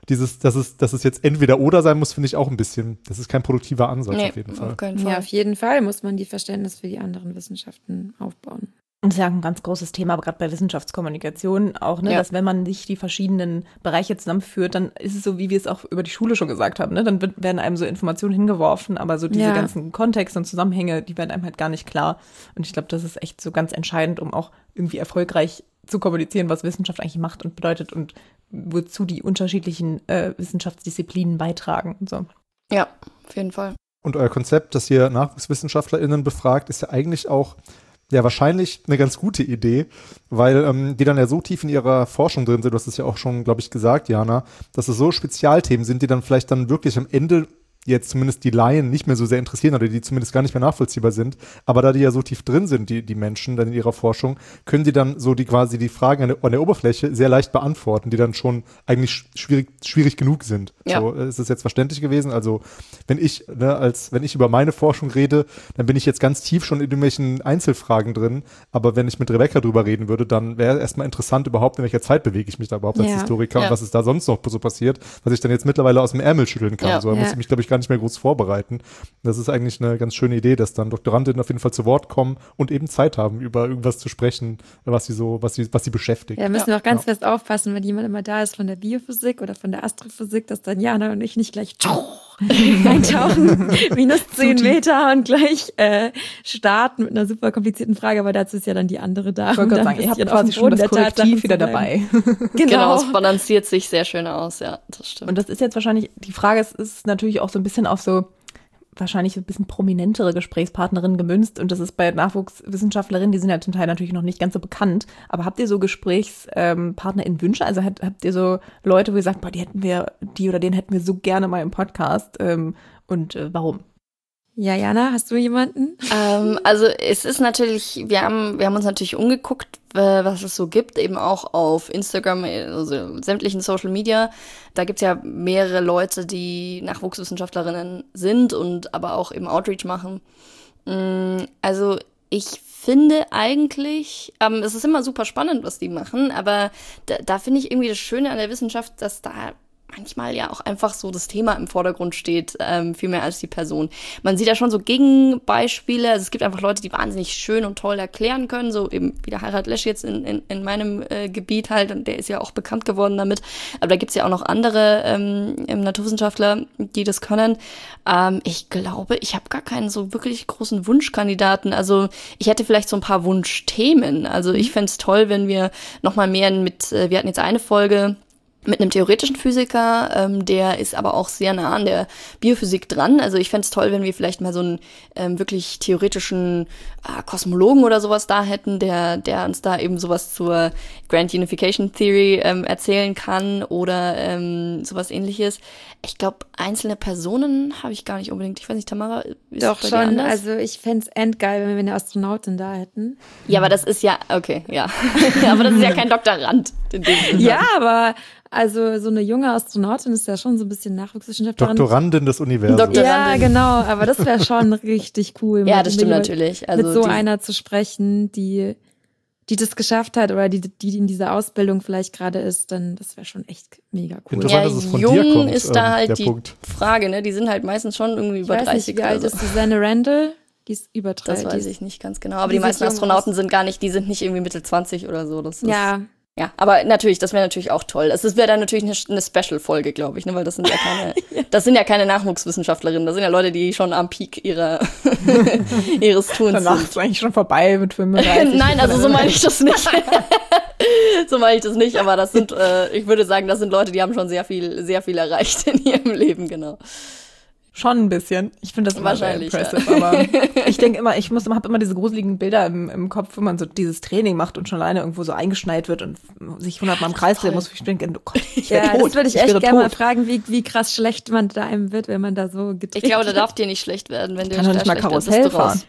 S1: es jetzt entweder oder sein muss, finde ich auch ein bisschen, das ist kein produktiver Ansatz auf jeden Fall.
S3: Auf keinen Fall.
S2: Ja, auf jeden Fall muss man die Verständnis für die anderen Wissenschaften aufbauen.
S4: Und das ist ja ein ganz großes Thema, aber gerade bei Wissenschaftskommunikation auch, ne, dass wenn man nicht die verschiedenen Bereiche zusammenführt, dann ist es so, wie wir es auch über die Schule schon gesagt haben, ne, dann werden einem so Informationen hingeworfen, aber so diese ganzen Kontexte und Zusammenhänge, die werden einem halt gar nicht klar. Und ich glaube, das ist echt so ganz entscheidend, um auch irgendwie erfolgreich zu kommunizieren, was Wissenschaft eigentlich macht und bedeutet und wozu die unterschiedlichen Wissenschaftsdisziplinen beitragen und so.
S3: Ja, auf jeden Fall.
S1: Und euer Konzept, dass ihr NachwuchswissenschaftlerInnen befragt, ist ja eigentlich auch wahrscheinlich eine ganz gute Idee, weil die dann ja so tief in ihrer Forschung drin sind, du hast es ja auch schon, glaube ich, gesagt, Jana, dass es so Spezialthemen sind, die dann vielleicht dann wirklich am Ende jetzt zumindest die Laien nicht mehr so sehr interessieren oder die zumindest gar nicht mehr nachvollziehbar sind. Aber da die ja so tief drin sind, die Menschen dann in ihrer Forschung, können die dann so die Fragen an der Oberfläche sehr leicht beantworten, die dann schon eigentlich schwierig genug sind.
S3: Ja.
S1: So, ist es jetzt verständlich gewesen? Also wenn ich über meine Forschung rede, dann bin ich jetzt ganz tief schon in irgendwelchen Einzelfragen drin. Aber wenn ich mit Rebecca drüber reden würde, dann wäre erstmal interessant überhaupt, in welcher Zeit bewege ich mich da überhaupt als Historiker und was ist da sonst noch so passiert, was ich dann jetzt mittlerweile aus dem Ärmel schütteln kann. So, da muss ich mich, glaube ich, gar nicht mehr groß vorbereiten. Das ist eigentlich eine ganz schöne Idee, dass dann Doktorandinnen auf jeden Fall zu Wort kommen und eben Zeit haben, über irgendwas zu sprechen, was sie beschäftigt.
S2: Ja, da müssen wir auch ganz fest aufpassen, wenn jemand immer da ist von der Biophysik oder von der Astrophysik, dass dann Jana und ich nicht gleich eintauchen, minus 10 Meter und gleich starten mit einer super komplizierten Frage, aber dazu ist ja dann die andere da.
S4: Ich wollte gerade sagen, ihr habt quasi schon das Korrektiv wieder dabei.
S3: Genau, es balanciert sich sehr schön aus, ja, das stimmt.
S4: Und das ist jetzt wahrscheinlich, die Frage ist natürlich auch so ein bisschen auf so wahrscheinlich ein bisschen prominentere Gesprächspartnerinnen gemünzt und das ist bei Nachwuchswissenschaftlerinnen, die sind ja zum Teil natürlich noch nicht ganz so bekannt, aber habt ihr so GesprächspartnerInnen Wünsche? Also habt ihr so Leute, wo ihr sagt, boah, die oder den hätten wir so gerne mal im Podcast und warum?
S2: Ja, Jana, hast du jemanden?
S3: Also es ist natürlich, wir haben uns natürlich umgeguckt, was es so gibt, eben auch auf Instagram, also sämtlichen Social Media. Da gibt's ja mehrere Leute, die Nachwuchswissenschaftlerinnen sind und aber auch eben Outreach machen. Also ich finde eigentlich, es ist immer super spannend, was die machen, aber da finde ich irgendwie das Schöne an der Wissenschaft, dass da manchmal ja auch einfach so das Thema im Vordergrund steht, viel mehr als die Person. Man sieht ja schon so Gegenbeispiele, also es gibt einfach Leute, die wahnsinnig schön und toll erklären können, so eben wie der Harald Lesch jetzt in meinem Gebiet halt, und der ist ja auch bekannt geworden damit, aber da gibt's ja auch noch andere Naturwissenschaftler, die das können. Ich glaube, ich habe gar keinen so wirklich großen Wunschkandidaten, also ich hätte vielleicht so ein paar Wunschthemen, also ich fände es toll, wenn wir noch mal mehr wir hatten jetzt eine Folge, mit einem theoretischen Physiker, der ist aber auch sehr nah an der Biophysik dran. Also ich fände es toll, wenn wir vielleicht mal so einen wirklich theoretischen Kosmologen oder sowas da hätten, der uns da eben sowas zur Grand Unification Theory erzählen kann oder sowas Ähnliches. Ich glaube, einzelne Personen habe ich gar nicht unbedingt. Ich weiß nicht, Tamara, ist
S2: Doch
S3: bei dir
S2: schon,
S3: anders?
S2: also ich fände es endgeil, wenn wir eine Astronautin da hätten.
S3: Ja, aber das ist ja, okay, ja. Aber das ist ja kein Doktorand. In dem Sinne.
S2: Ja, aber also so eine junge Astronautin ist ja schon so ein bisschen Nachwuchswissenschaftlerin.
S1: Doktorandin des Universums.
S2: Ja, genau, aber das wäre schon richtig cool.
S3: Ja, das stimmt natürlich. Also
S2: mit so einer zu sprechen, die das geschafft hat oder die in dieser Ausbildung vielleicht gerade ist, dann das wäre schon echt mega cool.
S1: Interessant, dass es von
S3: jung
S1: dir kommt,
S3: ist da halt
S1: der
S3: die
S1: Punkt.
S3: Frage, ne? Die sind halt meistens schon irgendwie
S2: Ich
S3: über
S2: weiß
S3: 30
S2: nicht, wie alt
S3: oder
S2: ist
S3: so.
S2: Susanne Randall? Die ist über 30.
S3: Das weiß ich nicht ganz genau. Aber
S2: Die
S3: die meisten
S2: sieht jung
S3: Astronauten
S2: aus.
S3: die sind nicht irgendwie Mitte 20 oder so. Das ist,
S2: Ja,
S3: ja, aber natürlich, das wäre natürlich auch toll. Das wäre dann natürlich eine Special-Folge, glaube ich, ne? Weil das sind ja keine, das sind ja keine Nachwuchswissenschaftlerinnen. Das sind ja Leute, die schon am Peak ihres Tuns
S4: Danach
S3: sind.
S4: ist eigentlich schon vorbei mit 35.
S3: Nein, also so meine ich das nicht. So meine ich das nicht, aber das sind, ich würde sagen, das sind Leute, die haben schon sehr viel erreicht in ihrem Leben, genau.
S4: Schon ein bisschen. Ich finde das immer sehr
S3: Wahrscheinlich,
S4: impressive, aber ich denke immer, habe immer diese gruseligen Bilder im Kopf, wenn man so dieses Training macht und schon alleine irgendwo so eingeschneit wird und sich 100 Mal im Kreis drehen muss. Ich denke, oh Gott, ich wäre
S2: ja,
S4: tot.
S2: das würde ich
S4: wäre
S2: echt gerne mal
S4: tot.
S2: fragen, wie krass schlecht man da einem wird, wenn man da so gedreht
S3: Ich glaube, da
S2: wird.
S3: darf dir nicht schlecht werden, wenn du
S4: Kann doch nicht mal
S3: schlecht ist,
S4: Karussell
S3: bist du raus.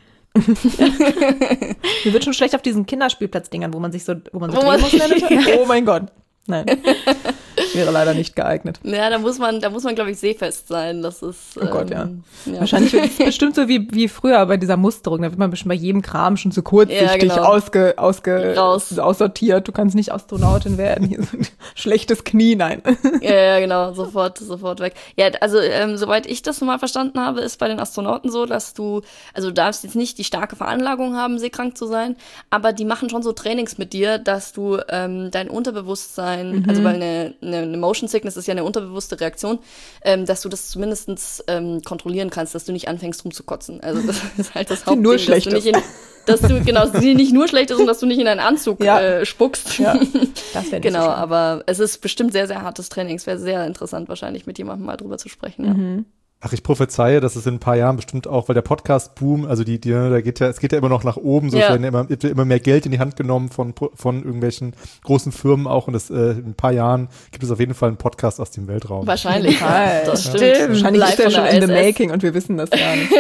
S4: fahren. Mir wird schon schlecht auf diesen Kinderspielplatzdingern, wo man drehen muss. Oh mein Gott. Nein. Wäre leider nicht geeignet.
S3: Ja, da muss man, glaube ich, seefest sein. Das ist.
S4: Oh Gott, ja. Wahrscheinlich ist es bestimmt so wie früher bei dieser Musterung. Da wird man bestimmt bei jedem Kram schon so kurzsichtig
S3: Ja, genau.
S4: aussortiert. Du kannst nicht Astronautin werden. Hier so ein schlechtes Knie, nein.
S3: Ja, genau, sofort weg. Ja, also soweit ich das mal verstanden habe, ist bei den Astronauten so, dass du darfst jetzt nicht die starke Veranlagung haben, seekrank zu sein, aber die machen schon so Trainings mit dir, dass du dein Unterbewusstsein, also weil eine Motion Sickness ist ja eine unterbewusste Reaktion, dass du das zumindest kontrollieren kannst, dass du nicht anfängst rumzukotzen. Also das ist halt das Hauptding,
S4: nur schlecht
S3: dass du nicht nur schlecht ist und dass du nicht in einen Anzug spuckst.
S4: Ja, das wäre nicht
S3: Genau,
S4: so schlimm.
S3: aber es ist bestimmt sehr, sehr hartes Training. Es wäre sehr interessant, wahrscheinlich mit jemandem mal drüber zu sprechen. Ja.
S1: Ach, ich prophezeie, dass es in ein paar Jahren bestimmt auch, weil der Podcast-Boom, also es geht ja immer noch nach oben, so
S3: Ja.
S1: es wird immer mehr Geld in die Hand genommen von irgendwelchen großen Firmen auch und in ein paar Jahren gibt es auf jeden Fall einen Podcast aus dem Weltraum.
S3: Wahrscheinlich.
S4: Fall.
S3: Das
S2: Stimmt.
S3: stimmt.
S4: Wahrscheinlich
S3: Live
S4: ist der
S3: von
S4: schon
S3: der
S4: in the
S3: ISS.
S4: making und wir wissen das gar nicht.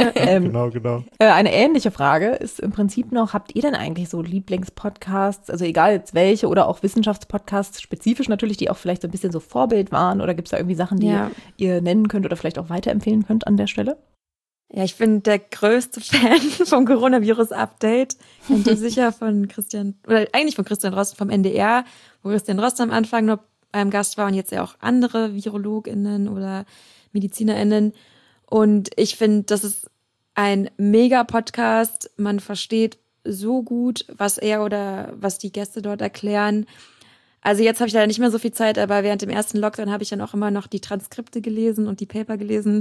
S1: Genau.
S4: Eine ähnliche Frage ist im Prinzip noch, habt ihr denn eigentlich so Lieblingspodcasts, also egal jetzt welche oder auch Wissenschaftspodcasts spezifisch natürlich, die auch vielleicht so ein bisschen so Vorbild waren oder gibt es da irgendwie Sachen, die
S2: Ja.
S4: ihr nennen könnt oder vielleicht auch weiterempfehlen könnt an der Stelle?
S2: Ja, ich bin der größte Fan vom Coronavirus-Update. Kennt ihr sicher von Christian Drosten vom NDR, wo Christian Drosten am Anfang noch beim Gast war und jetzt ja auch andere VirologInnen oder MedizinerInnen. Und ich finde, das ist ein mega Podcast. Man versteht so gut, was er oder was die Gäste dort erklären. Also jetzt habe ich leider nicht mehr so viel Zeit, aber während dem ersten Lockdown habe ich dann auch immer noch die Transkripte gelesen und die Paper gelesen.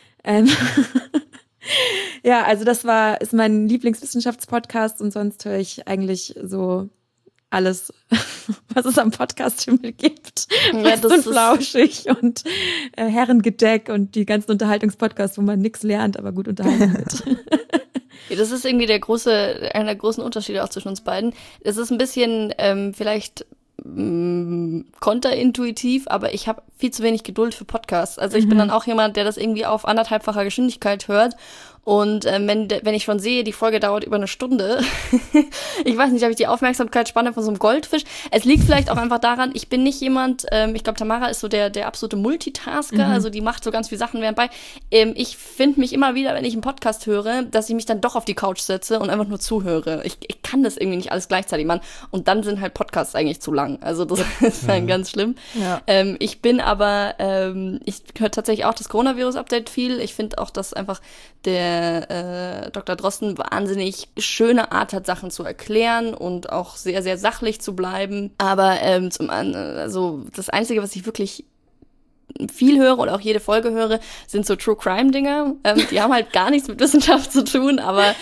S2: Ja, also ist mein Lieblingswissenschaftspodcast und sonst höre ich eigentlich so alles, was es am Podcast-Himmel gibt.
S3: Ja,
S2: Fest
S3: das
S2: und
S3: ist-
S2: flauschig und Herrengedeck und die ganzen Unterhaltungspodcasts, wo man nichts lernt, aber gut unterhalten wird.
S3: Ja, das ist irgendwie einer der großen Unterschiede auch zwischen uns beiden. Es ist ein bisschen vielleicht konterintuitiv, aber ich habe viel zu wenig Geduld für Podcasts. Also ich bin dann auch jemand, der das irgendwie auf 1,5-facher Geschwindigkeit hört. Und wenn ich schon sehe, die Folge dauert über eine Stunde, ich weiß nicht, habe ich die Aufmerksamkeitsspanne von so einem Goldfisch. Es liegt vielleicht auch einfach daran, ich bin nicht jemand, ich glaube, Tamara ist so der absolute Multitasker, also die macht so ganz viele Sachen währendbei. Ich finde mich immer wieder, wenn ich einen Podcast höre, dass ich mich dann doch auf die Couch setze und einfach nur zuhöre. Ich kann das irgendwie nicht alles gleichzeitig machen. Und dann sind halt Podcasts eigentlich zu lang. Also das ist dann ganz schlimm.
S4: Ja.
S3: Ich bin aber, ich höre tatsächlich auch das Coronavirus-Update viel. Ich finde auch, dass einfach der Dr. Drosten wahnsinnig schöne Art hat, Sachen zu erklären und auch sehr, sehr sachlich zu bleiben. Aber also das Einzige, was ich wirklich viel höre und auch jede Folge höre, sind so True-Crime-Dinger. Die haben halt gar nichts mit Wissenschaft zu tun, aber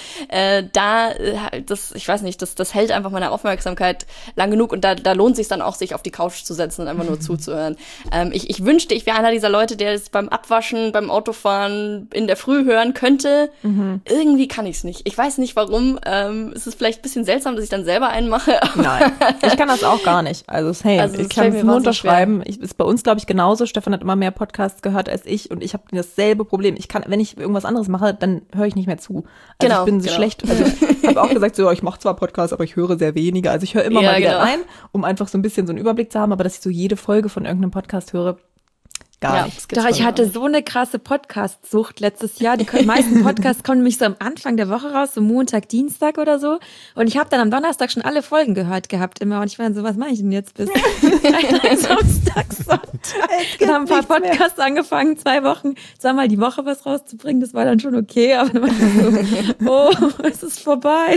S3: ich weiß nicht, das hält einfach meine Aufmerksamkeit lang genug und da lohnt sich dann auch, sich auf die Couch zu setzen und einfach nur zuzuhören. Ich wünschte, ich wäre einer dieser Leute, der es beim Abwaschen, beim Autofahren in der Früh hören könnte. Irgendwie kann ich es nicht. Ich weiß nicht, warum. Es ist vielleicht ein bisschen seltsam, dass ich dann selber einen mache.
S4: Nein, ich kann das auch gar nicht. Also ich kann es nur unterschreiben. Ist bei uns, glaube ich, genauso. Stefan hat immer mehr Podcasts gehört als ich und ich habe dasselbe Problem. Wenn ich irgendwas anderes mache, dann höre ich nicht mehr zu. Also ich bin so schlecht. Also ich habe auch gesagt, so, ich mache zwar Podcasts, aber ich höre sehr wenige. Also ich höre immer mal wieder rein, um einfach so ein bisschen so einen Überblick zu haben, aber dass ich so jede Folge von irgendeinem Podcast höre, gar nicht.
S2: Doch, ich hatte so eine krasse Podcast-Sucht letztes Jahr. Die meisten Podcasts kommen nämlich so am Anfang der Woche raus, so Montag, Dienstag oder so. Und ich habe dann am Donnerstag schon alle Folgen gehört gehabt immer. Und ich war dann so, was mache ich denn jetzt bis Samstag, Sonntag? Dann haben ein paar Podcasts angefangen, 2 Wochen, zweimal die Woche was rauszubringen. Das war dann schon okay. Aber dann war ich so, oh, es ist vorbei.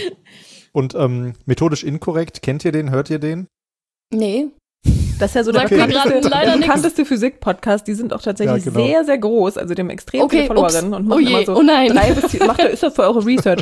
S1: Und methodisch inkorrekt, kennt ihr den, hört ihr den?
S3: Nee.
S4: Das ist ja so der bekannteste Physik-Podcast. Die sind auch tatsächlich sehr, sehr groß. Also die haben extrem viele Followerinnen und machen immer so 3 bis 4, ist das für eure Research.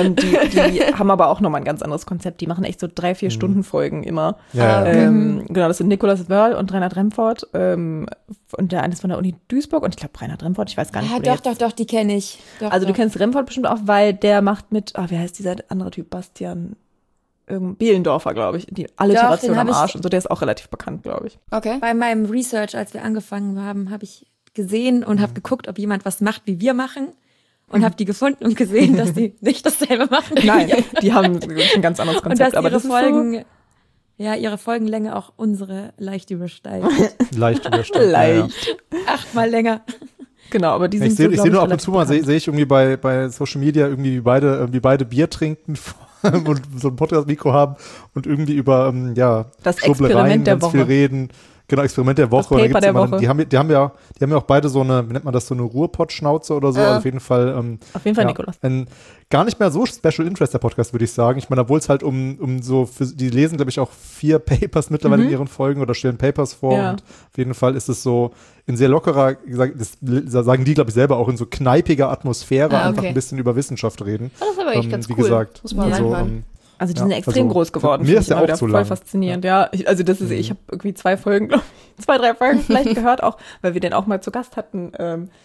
S4: Die haben aber auch nochmal ein ganz anderes Konzept. Die machen echt so 3-4 Stunden Folgen immer.
S1: Ja.
S4: Genau, das sind Nicolas Wörl und Reinhard Remford. Und der eine ist von der Uni Duisburg und ich glaube Reinhard Remford, ich weiß gar nicht.
S2: Ja, doch, die kenne ich.
S4: Also du kennst Remford bestimmt auch, weil der macht mit, wie heißt dieser andere Typ, Bastian Behlendorfer, glaube ich, die Alliteration am Arsch und so, der ist auch relativ bekannt, glaube ich.
S3: Okay.
S2: Bei meinem Research, als wir angefangen haben, habe ich gesehen und habe geguckt, ob jemand was macht, wie wir machen und habe die gefunden und gesehen, dass die nicht dasselbe machen.
S4: Nein, die haben ein ganz anderes Konzept.
S2: Und dass
S4: aber
S2: ihre
S4: das
S2: Folgen,
S4: ist so
S2: ihre Folgenlänge auch unsere leicht übersteigt.
S1: Leicht übersteigt.
S4: Leicht.
S2: 8-mal länger.
S4: Genau, aber die sind
S1: ich sehe nur ab und zu mal, sehe ich irgendwie bei Social Media irgendwie wie beide Bier trinken und so ein Podcast-Mikro haben und irgendwie über
S4: das
S1: Schwurbeleien
S4: Experiment der
S1: ganz
S4: Woche.
S1: viel reden. Genau, Experiment der Woche.
S4: Das Paper der Woche.
S1: Die haben ja auch beide so eine, wie nennt man das, so eine Ruhrpott-Schnauze oder so. Also auf jeden Fall
S4: Nicolas.
S1: Gar nicht mehr so Special Interest, der Podcast, würde ich sagen. Ich meine, obwohl es halt die lesen, glaube ich, auch 4 Papers mittlerweile in ihren Folgen oder stellen Papers vor. Ja. Und auf jeden Fall ist es so in sehr lockerer, das sagen die, glaube ich, selber auch in so kneipiger Atmosphäre einfach ein bisschen über Wissenschaft reden.
S3: Das ist aber echt ganz
S1: wie
S3: cool.
S1: gesagt,
S3: muss man reinhören.
S4: Also die sind extrem groß geworden.
S1: Mir ist ja auch zu
S4: voll
S1: lang.
S4: Faszinierend, ja. Ich habe irgendwie 2 Folgen, glaube ich, 2, 3 Folgen vielleicht gehört auch, weil wir den auch mal zu Gast hatten.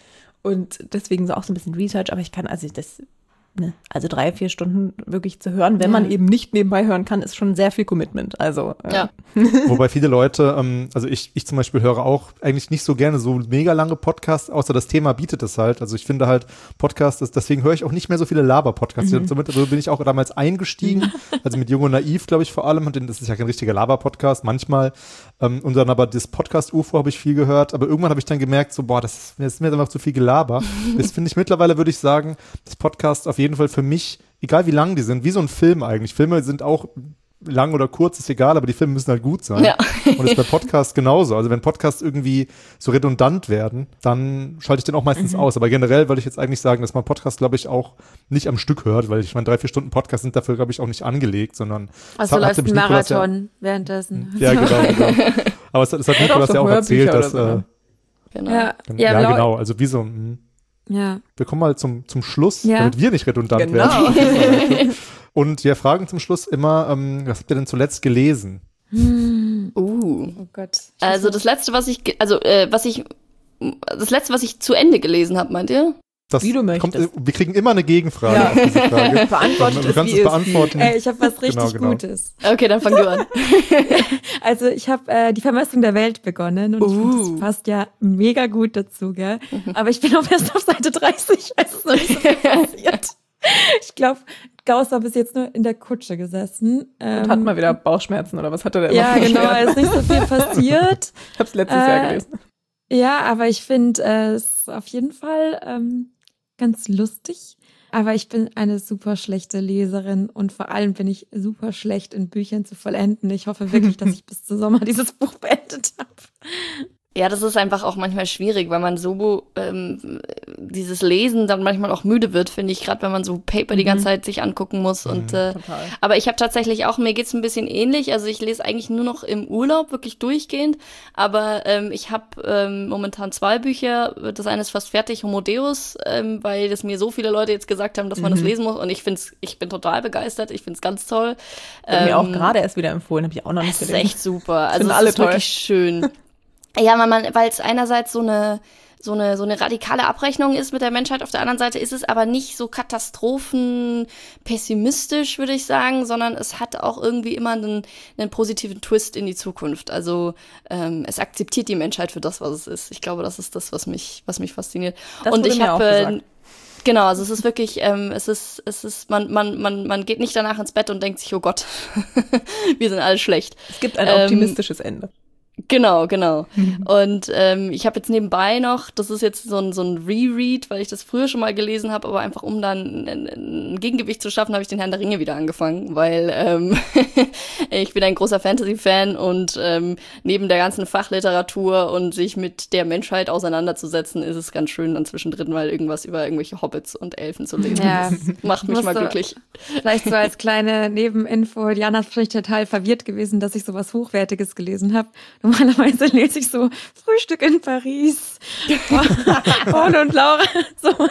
S4: Und deswegen so auch so ein bisschen Research, aber ich kann, also 3-4 Stunden wirklich zu hören, wenn man eben nicht nebenbei hören kann, ist schon sehr viel Commitment. Also
S1: Wobei viele Leute, also ich zum Beispiel höre auch eigentlich nicht so gerne so mega lange Podcasts, außer das Thema bietet es halt. Also ich finde halt Podcasts, deswegen höre ich auch nicht mehr so viele Laber-Podcasts. So bin ich auch damals eingestiegen, also mit Jung und Naiv, glaube ich, vor allem. Und das ist ja kein richtiger Laber-Podcast manchmal. Und dann aber das Podcast-UFO habe ich viel gehört. Aber irgendwann habe ich dann gemerkt, so das ist mir einfach zu viel Gelaber. Das finde ich mittlerweile, würde ich sagen, das Podcast auf jeden Fall für mich, egal wie lang die sind, wie so ein Film eigentlich. Filme sind auch lang oder kurz, ist egal, aber die Filme müssen halt gut sein. Ja. Und das ist bei Podcasts genauso. Also wenn Podcasts irgendwie so redundant werden, dann schalte ich den auch meistens aus. Aber generell würde ich jetzt eigentlich sagen, dass man Podcasts, glaube ich, auch nicht am Stück hört, weil ich meine, 3-4 Stunden Podcasts sind dafür, glaube ich, auch nicht angelegt, sondern
S2: also läuft ein Marathon währenddessen.
S1: Ja, genau. Aber es hat Nicolas ja auch erzählt, dass genau, also wie so
S2: Ja.
S1: Wir kommen mal zum Schluss, damit wir nicht redundant werden. Und wir fragen zum Schluss immer, was habt ihr denn zuletzt gelesen?
S2: Oh Gott.
S3: Also das letzte, was ich zu Ende gelesen habe, meint ihr?
S4: Wie du möchtest.
S1: Wir kriegen immer eine Gegenfrage auf diese Frage.
S4: Du
S1: kannst es beantworten.
S2: Ich habe was richtig Gutes.
S3: Okay, dann fang du an.
S2: Also ich habe die Vermessung der Welt begonnen und ich finde, das passt ja mega gut dazu, gell? Aber ich bin auch erst auf Seite 30, also es ist noch nicht so viel passiert. Ich glaube, Gauss war bis jetzt nur in der Kutsche gesessen.
S4: Und hat mal wieder Bauchschmerzen oder was hat er denn?
S2: Ja, genau, es ist nicht so viel passiert.
S4: Ich habe es letztes Jahr gelesen.
S2: Ja, aber ich finde es auf jeden Fall ganz lustig. Aber ich bin eine super schlechte Leserin und vor allem bin ich super schlecht in Büchern zu vollenden. Ich hoffe wirklich, dass ich bis zum Sommer dieses Buch beendet habe.
S3: Ja, das ist einfach auch manchmal schwierig, weil man so dieses Lesen dann manchmal auch müde wird, finde ich, gerade wenn man so Paper die ganze Zeit sich angucken muss. Und aber ich habe tatsächlich auch, mir geht's ein bisschen ähnlich, also ich lese eigentlich nur noch im Urlaub, wirklich durchgehend, aber ich habe momentan 2 Bücher, das eine ist fast fertig, Homo Deus, weil das mir so viele Leute jetzt gesagt haben, dass man das lesen muss und ich bin total begeistert, ich find's ganz toll.
S4: Mir auch gerade erst wieder empfohlen, habe ich auch noch nicht gelesen.
S3: Das ist echt super, also
S4: alle
S3: es ist wirklich schön. Ja, weil es einerseits so eine radikale Abrechnung ist mit der Menschheit, auf der anderen Seite ist es aber nicht so katastrophenpessimistisch, würde ich sagen, sondern es hat auch irgendwie immer einen positiven Twist in die Zukunft. Also es akzeptiert die Menschheit für das, was es ist. Ich glaube, das ist das, was mich fasziniert.
S4: Das
S3: und ich habe genau, also es ist wirklich, man geht nicht danach ins Bett und denkt sich, oh Gott, wir sind alle schlecht.
S4: Es gibt ein optimistisches Ende.
S3: Genau. Und ich habe jetzt nebenbei noch, das ist jetzt so ein Reread, weil ich das früher schon mal gelesen habe, aber einfach um dann ein Gegengewicht zu schaffen, habe ich den Herrn der Ringe wieder angefangen, weil ich bin ein großer Fantasy-Fan und neben der ganzen Fachliteratur und sich mit der Menschheit auseinanderzusetzen, ist es ganz schön, dann zwischendrin mal irgendwas über irgendwelche Hobbits und Elfen zu lesen.
S2: Ja.
S3: Das macht mich mal glücklich.
S2: Vielleicht so als kleine Nebeninfo, Diana ist vielleicht total verwirrt gewesen, dass ich sowas Hochwertiges gelesen habe. Normalerweise lese ich so Frühstück in Paris, Paul und Laura, sowas.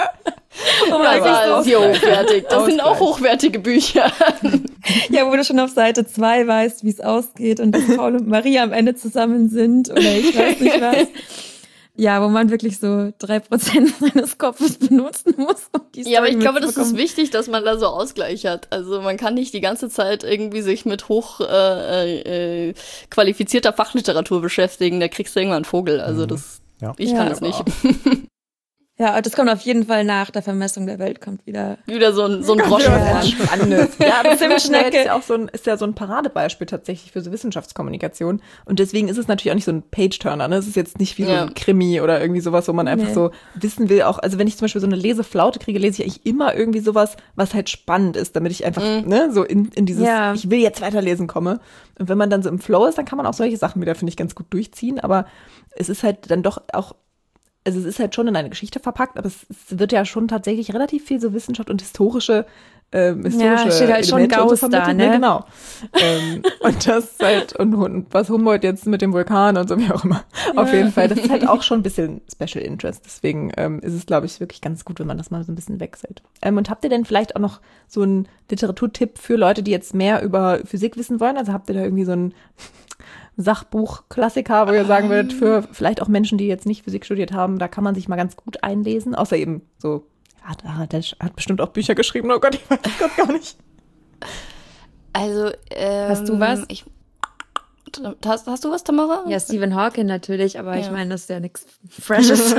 S3: Das ist hochwertig. Das sind auch hochwertige Bücher.
S2: Ja, wo du schon auf Seite 2 weißt, wie es ausgeht und dass Paul und Maria am Ende zusammen sind oder ich weiß nicht was. Ja, wo man wirklich so 3% seines Kopfes benutzen muss. Um die Story
S3: aber ich glaube, das ist wichtig, dass man da so Ausgleich hat. Also man kann nicht die ganze Zeit irgendwie sich mit hoch qualifizierter Fachliteratur beschäftigen. Da kriegst du irgendwann einen Vogel. Also ich kann das nicht.
S2: Ja, das kommt auf jeden Fall nach der Vermessung der Welt, kommt wieder
S3: so ein Groschen.
S4: Spannendes. Ja, aber Zimtschnecke ist ja so ein Paradebeispiel tatsächlich für so Wissenschaftskommunikation. Und deswegen ist es natürlich auch nicht so ein Page-Turner. Ne? Es ist jetzt nicht wie so ein Krimi oder irgendwie sowas, wo man einfach so wissen will. Auch, also wenn ich zum Beispiel so eine Leseflaute kriege, lese ich eigentlich immer irgendwie sowas, was halt spannend ist, damit ich einfach so in dieses ich will jetzt weiterlesen komme. Und wenn man dann so im Flow ist, dann kann man auch solche Sachen wieder, finde ich, ganz gut durchziehen. Aber es ist halt dann doch auch, also es ist halt schon in eine Geschichte verpackt, aber es wird ja schon tatsächlich relativ viel so Wissenschaft und historische steht
S2: halt schon Gauss da, ne?
S4: Genau. Und das ist halt, und was Humboldt jetzt mit dem Vulkan und so, wie auch immer. Ja. Auf jeden Fall, das ist halt auch schon ein bisschen Special Interest. Deswegen ist es, glaube ich, wirklich ganz gut, wenn man das mal so ein bisschen wechselt. Und habt ihr denn vielleicht auch noch so einen Literaturtipp für Leute, die jetzt mehr über Physik wissen wollen? Also habt ihr da irgendwie so einen Sachbuch-Klassiker, wo ihr sagen würdet, für vielleicht auch Menschen, die jetzt nicht Physik studiert haben, da kann man sich mal ganz gut einlesen, außer eben so, der hat bestimmt auch Bücher geschrieben, oh Gott, ich weiß das Gott gar nicht.
S3: Also,
S2: hast du was?
S3: Hast du was, Tamara?
S2: Ja, Stephen Hawking natürlich, aber ich meine, das ist ja nichts Freshes.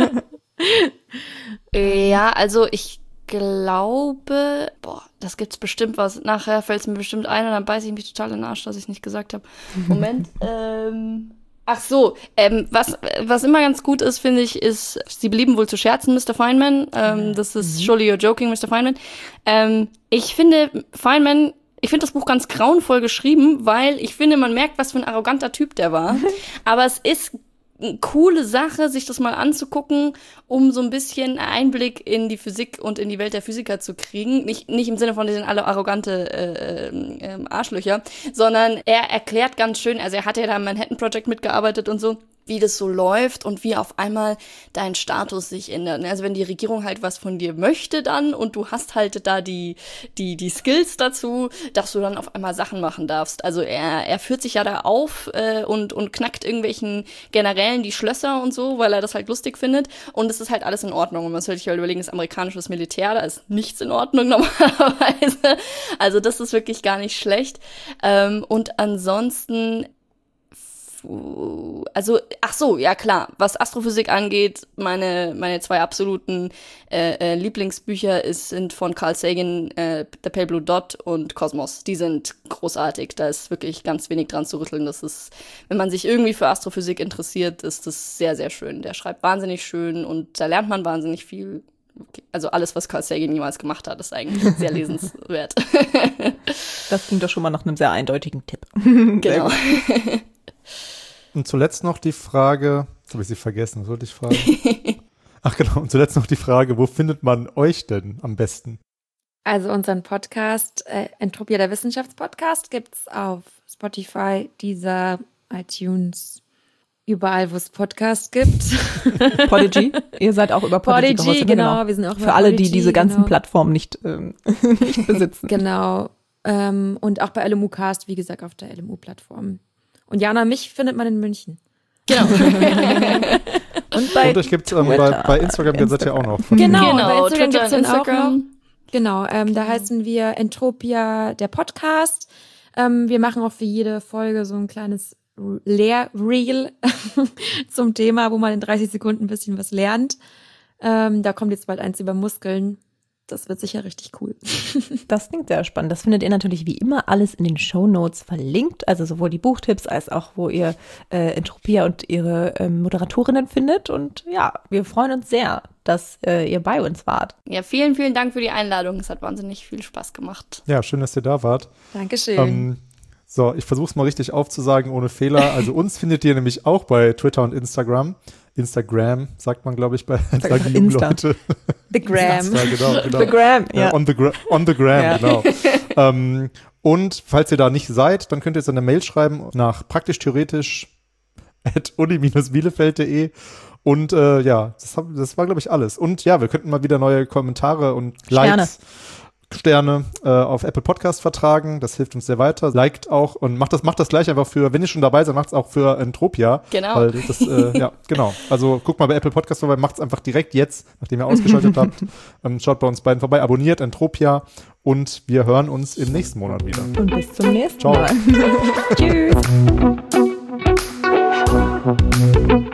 S3: Ja, also ich glaube, das gibt's bestimmt was. Nachher fällt es mir bestimmt ein und dann beiße ich mich total in den Arsch, dass ich es nicht gesagt habe. Moment. Ach so, was immer ganz gut ist, finde ich, ist Sie belieben wohl zu scherzen, Mr. Feynman. Das ist Surely You're Joking, Mr. Feynman. Ich finde das Buch ganz grauenvoll geschrieben, weil ich finde, man merkt, was für ein arroganter Typ der war. Aber es ist eine coole Sache, sich das mal anzugucken, um so ein bisschen Einblick in die Physik und in die Welt der Physiker zu kriegen. Nicht im Sinne von, die sind alle arrogante Arschlöcher, sondern er erklärt ganz schön, also er hat ja da am Manhattan Project mitgearbeitet und so, wie das so läuft und wie auf einmal dein Status sich ändert. Also wenn die Regierung halt was von dir möchte dann und du hast halt da die Skills dazu, dass du dann auf einmal Sachen machen darfst. Also er führt sich ja da auf und knackt irgendwelchen Generälen die Schlösser und so, weil er das halt lustig findet. Und es ist halt alles in Ordnung. Und man sollte sich halt überlegen, das amerikanische Militär, da ist nichts in Ordnung normalerweise. Also das ist wirklich gar nicht schlecht. Und ansonsten also, ach so, ja klar, was Astrophysik angeht, meine 2 absoluten Lieblingsbücher sind von Carl Sagan, The Pale Blue Dot und Kosmos. Die sind großartig, da ist wirklich ganz wenig dran zu rütteln. Das ist, wenn man sich irgendwie für Astrophysik interessiert, ist das sehr, sehr schön. Der schreibt wahnsinnig schön und da lernt man wahnsinnig viel. Also alles, was Carl Sagan jemals gemacht hat, ist eigentlich sehr lesenswert.
S4: Das klingt doch schon mal nach einem sehr eindeutigen Tipp.
S3: Genau.
S1: Und zuletzt noch die Frage, jetzt habe ich sie vergessen, was wollte ich fragen? Ach genau, und zuletzt noch die Frage, wo findet man euch denn am besten?
S2: Also unseren Podcast, Entropia, der Wissenschaftspodcast, gibt's auf Spotify, Deezer, iTunes, überall, wo es Podcasts gibt.
S4: Podigy, ihr seid auch über Podigy.
S2: Podigy, genau, wir sind auch über
S4: Für alle,
S2: Podigy,
S4: die diese ganzen Plattformen nicht besitzen.
S2: Genau, und auch bei LMU-Cast, wie gesagt, auf der LMU-Plattform. Und Jana, mich findet man in München.
S3: Genau.
S4: Und
S1: euch gibt es bei Instagram, seid ihr auch noch.
S2: Genau, bei Instagram
S3: Twitter,
S2: gibt's dann auch noch.
S3: Instagram.
S2: Genau, da heißen wir Entropia, der Podcast. Wir machen auch für jede Folge so ein kleines Lehrreel zum Thema, wo man in 30 Sekunden ein bisschen was lernt. Da kommt jetzt bald eins über Muskeln. Das wird sicher richtig cool.
S4: Das klingt sehr spannend. Das findet ihr natürlich wie immer alles in den Shownotes verlinkt. Also sowohl die Buchtipps als auch, wo ihr Entropia und ihre Moderatorinnen findet. Und ja, wir freuen uns sehr, dass ihr bei uns wart.
S3: Ja, vielen, vielen Dank für die Einladung. Es hat wahnsinnig viel Spaß gemacht.
S1: Ja, schön, dass ihr da wart.
S2: Dankeschön.
S1: So, ich versuche es mal richtig aufzusagen, ohne Fehler. Also uns findet ihr nämlich auch bei Twitter und Instagram. Instagram, sagt man, glaube ich, bei sagen die
S4: Insta.
S1: Leute.
S2: The Gram.
S1: Insta, genau.
S4: The Gram, ja.
S1: On the Gram,
S4: Ja.
S1: genau. Und falls ihr da nicht seid, dann könnt ihr jetzt eine Mail schreiben nach praktischtheoretisch@uni-bielefeld.de. Und das war, glaube ich, alles. Und ja, wir könnten mal wieder neue Kommentare und Likes, Sterne auf Apple Podcast vertragen. Das hilft uns sehr weiter. Liked auch und macht das gleich einfach für, wenn ihr schon dabei seid, macht es auch für Entropia.
S3: Genau.
S1: Weil das, ja, genau. Also guckt mal bei Apple Podcast vorbei, macht es einfach direkt jetzt, nachdem ihr ausgeschaltet habt. Schaut bei uns beiden vorbei, abonniert Entropia und wir hören uns im nächsten Monat wieder.
S4: Und bis zum nächsten
S1: Ciao.
S4: Mal. Tschüss.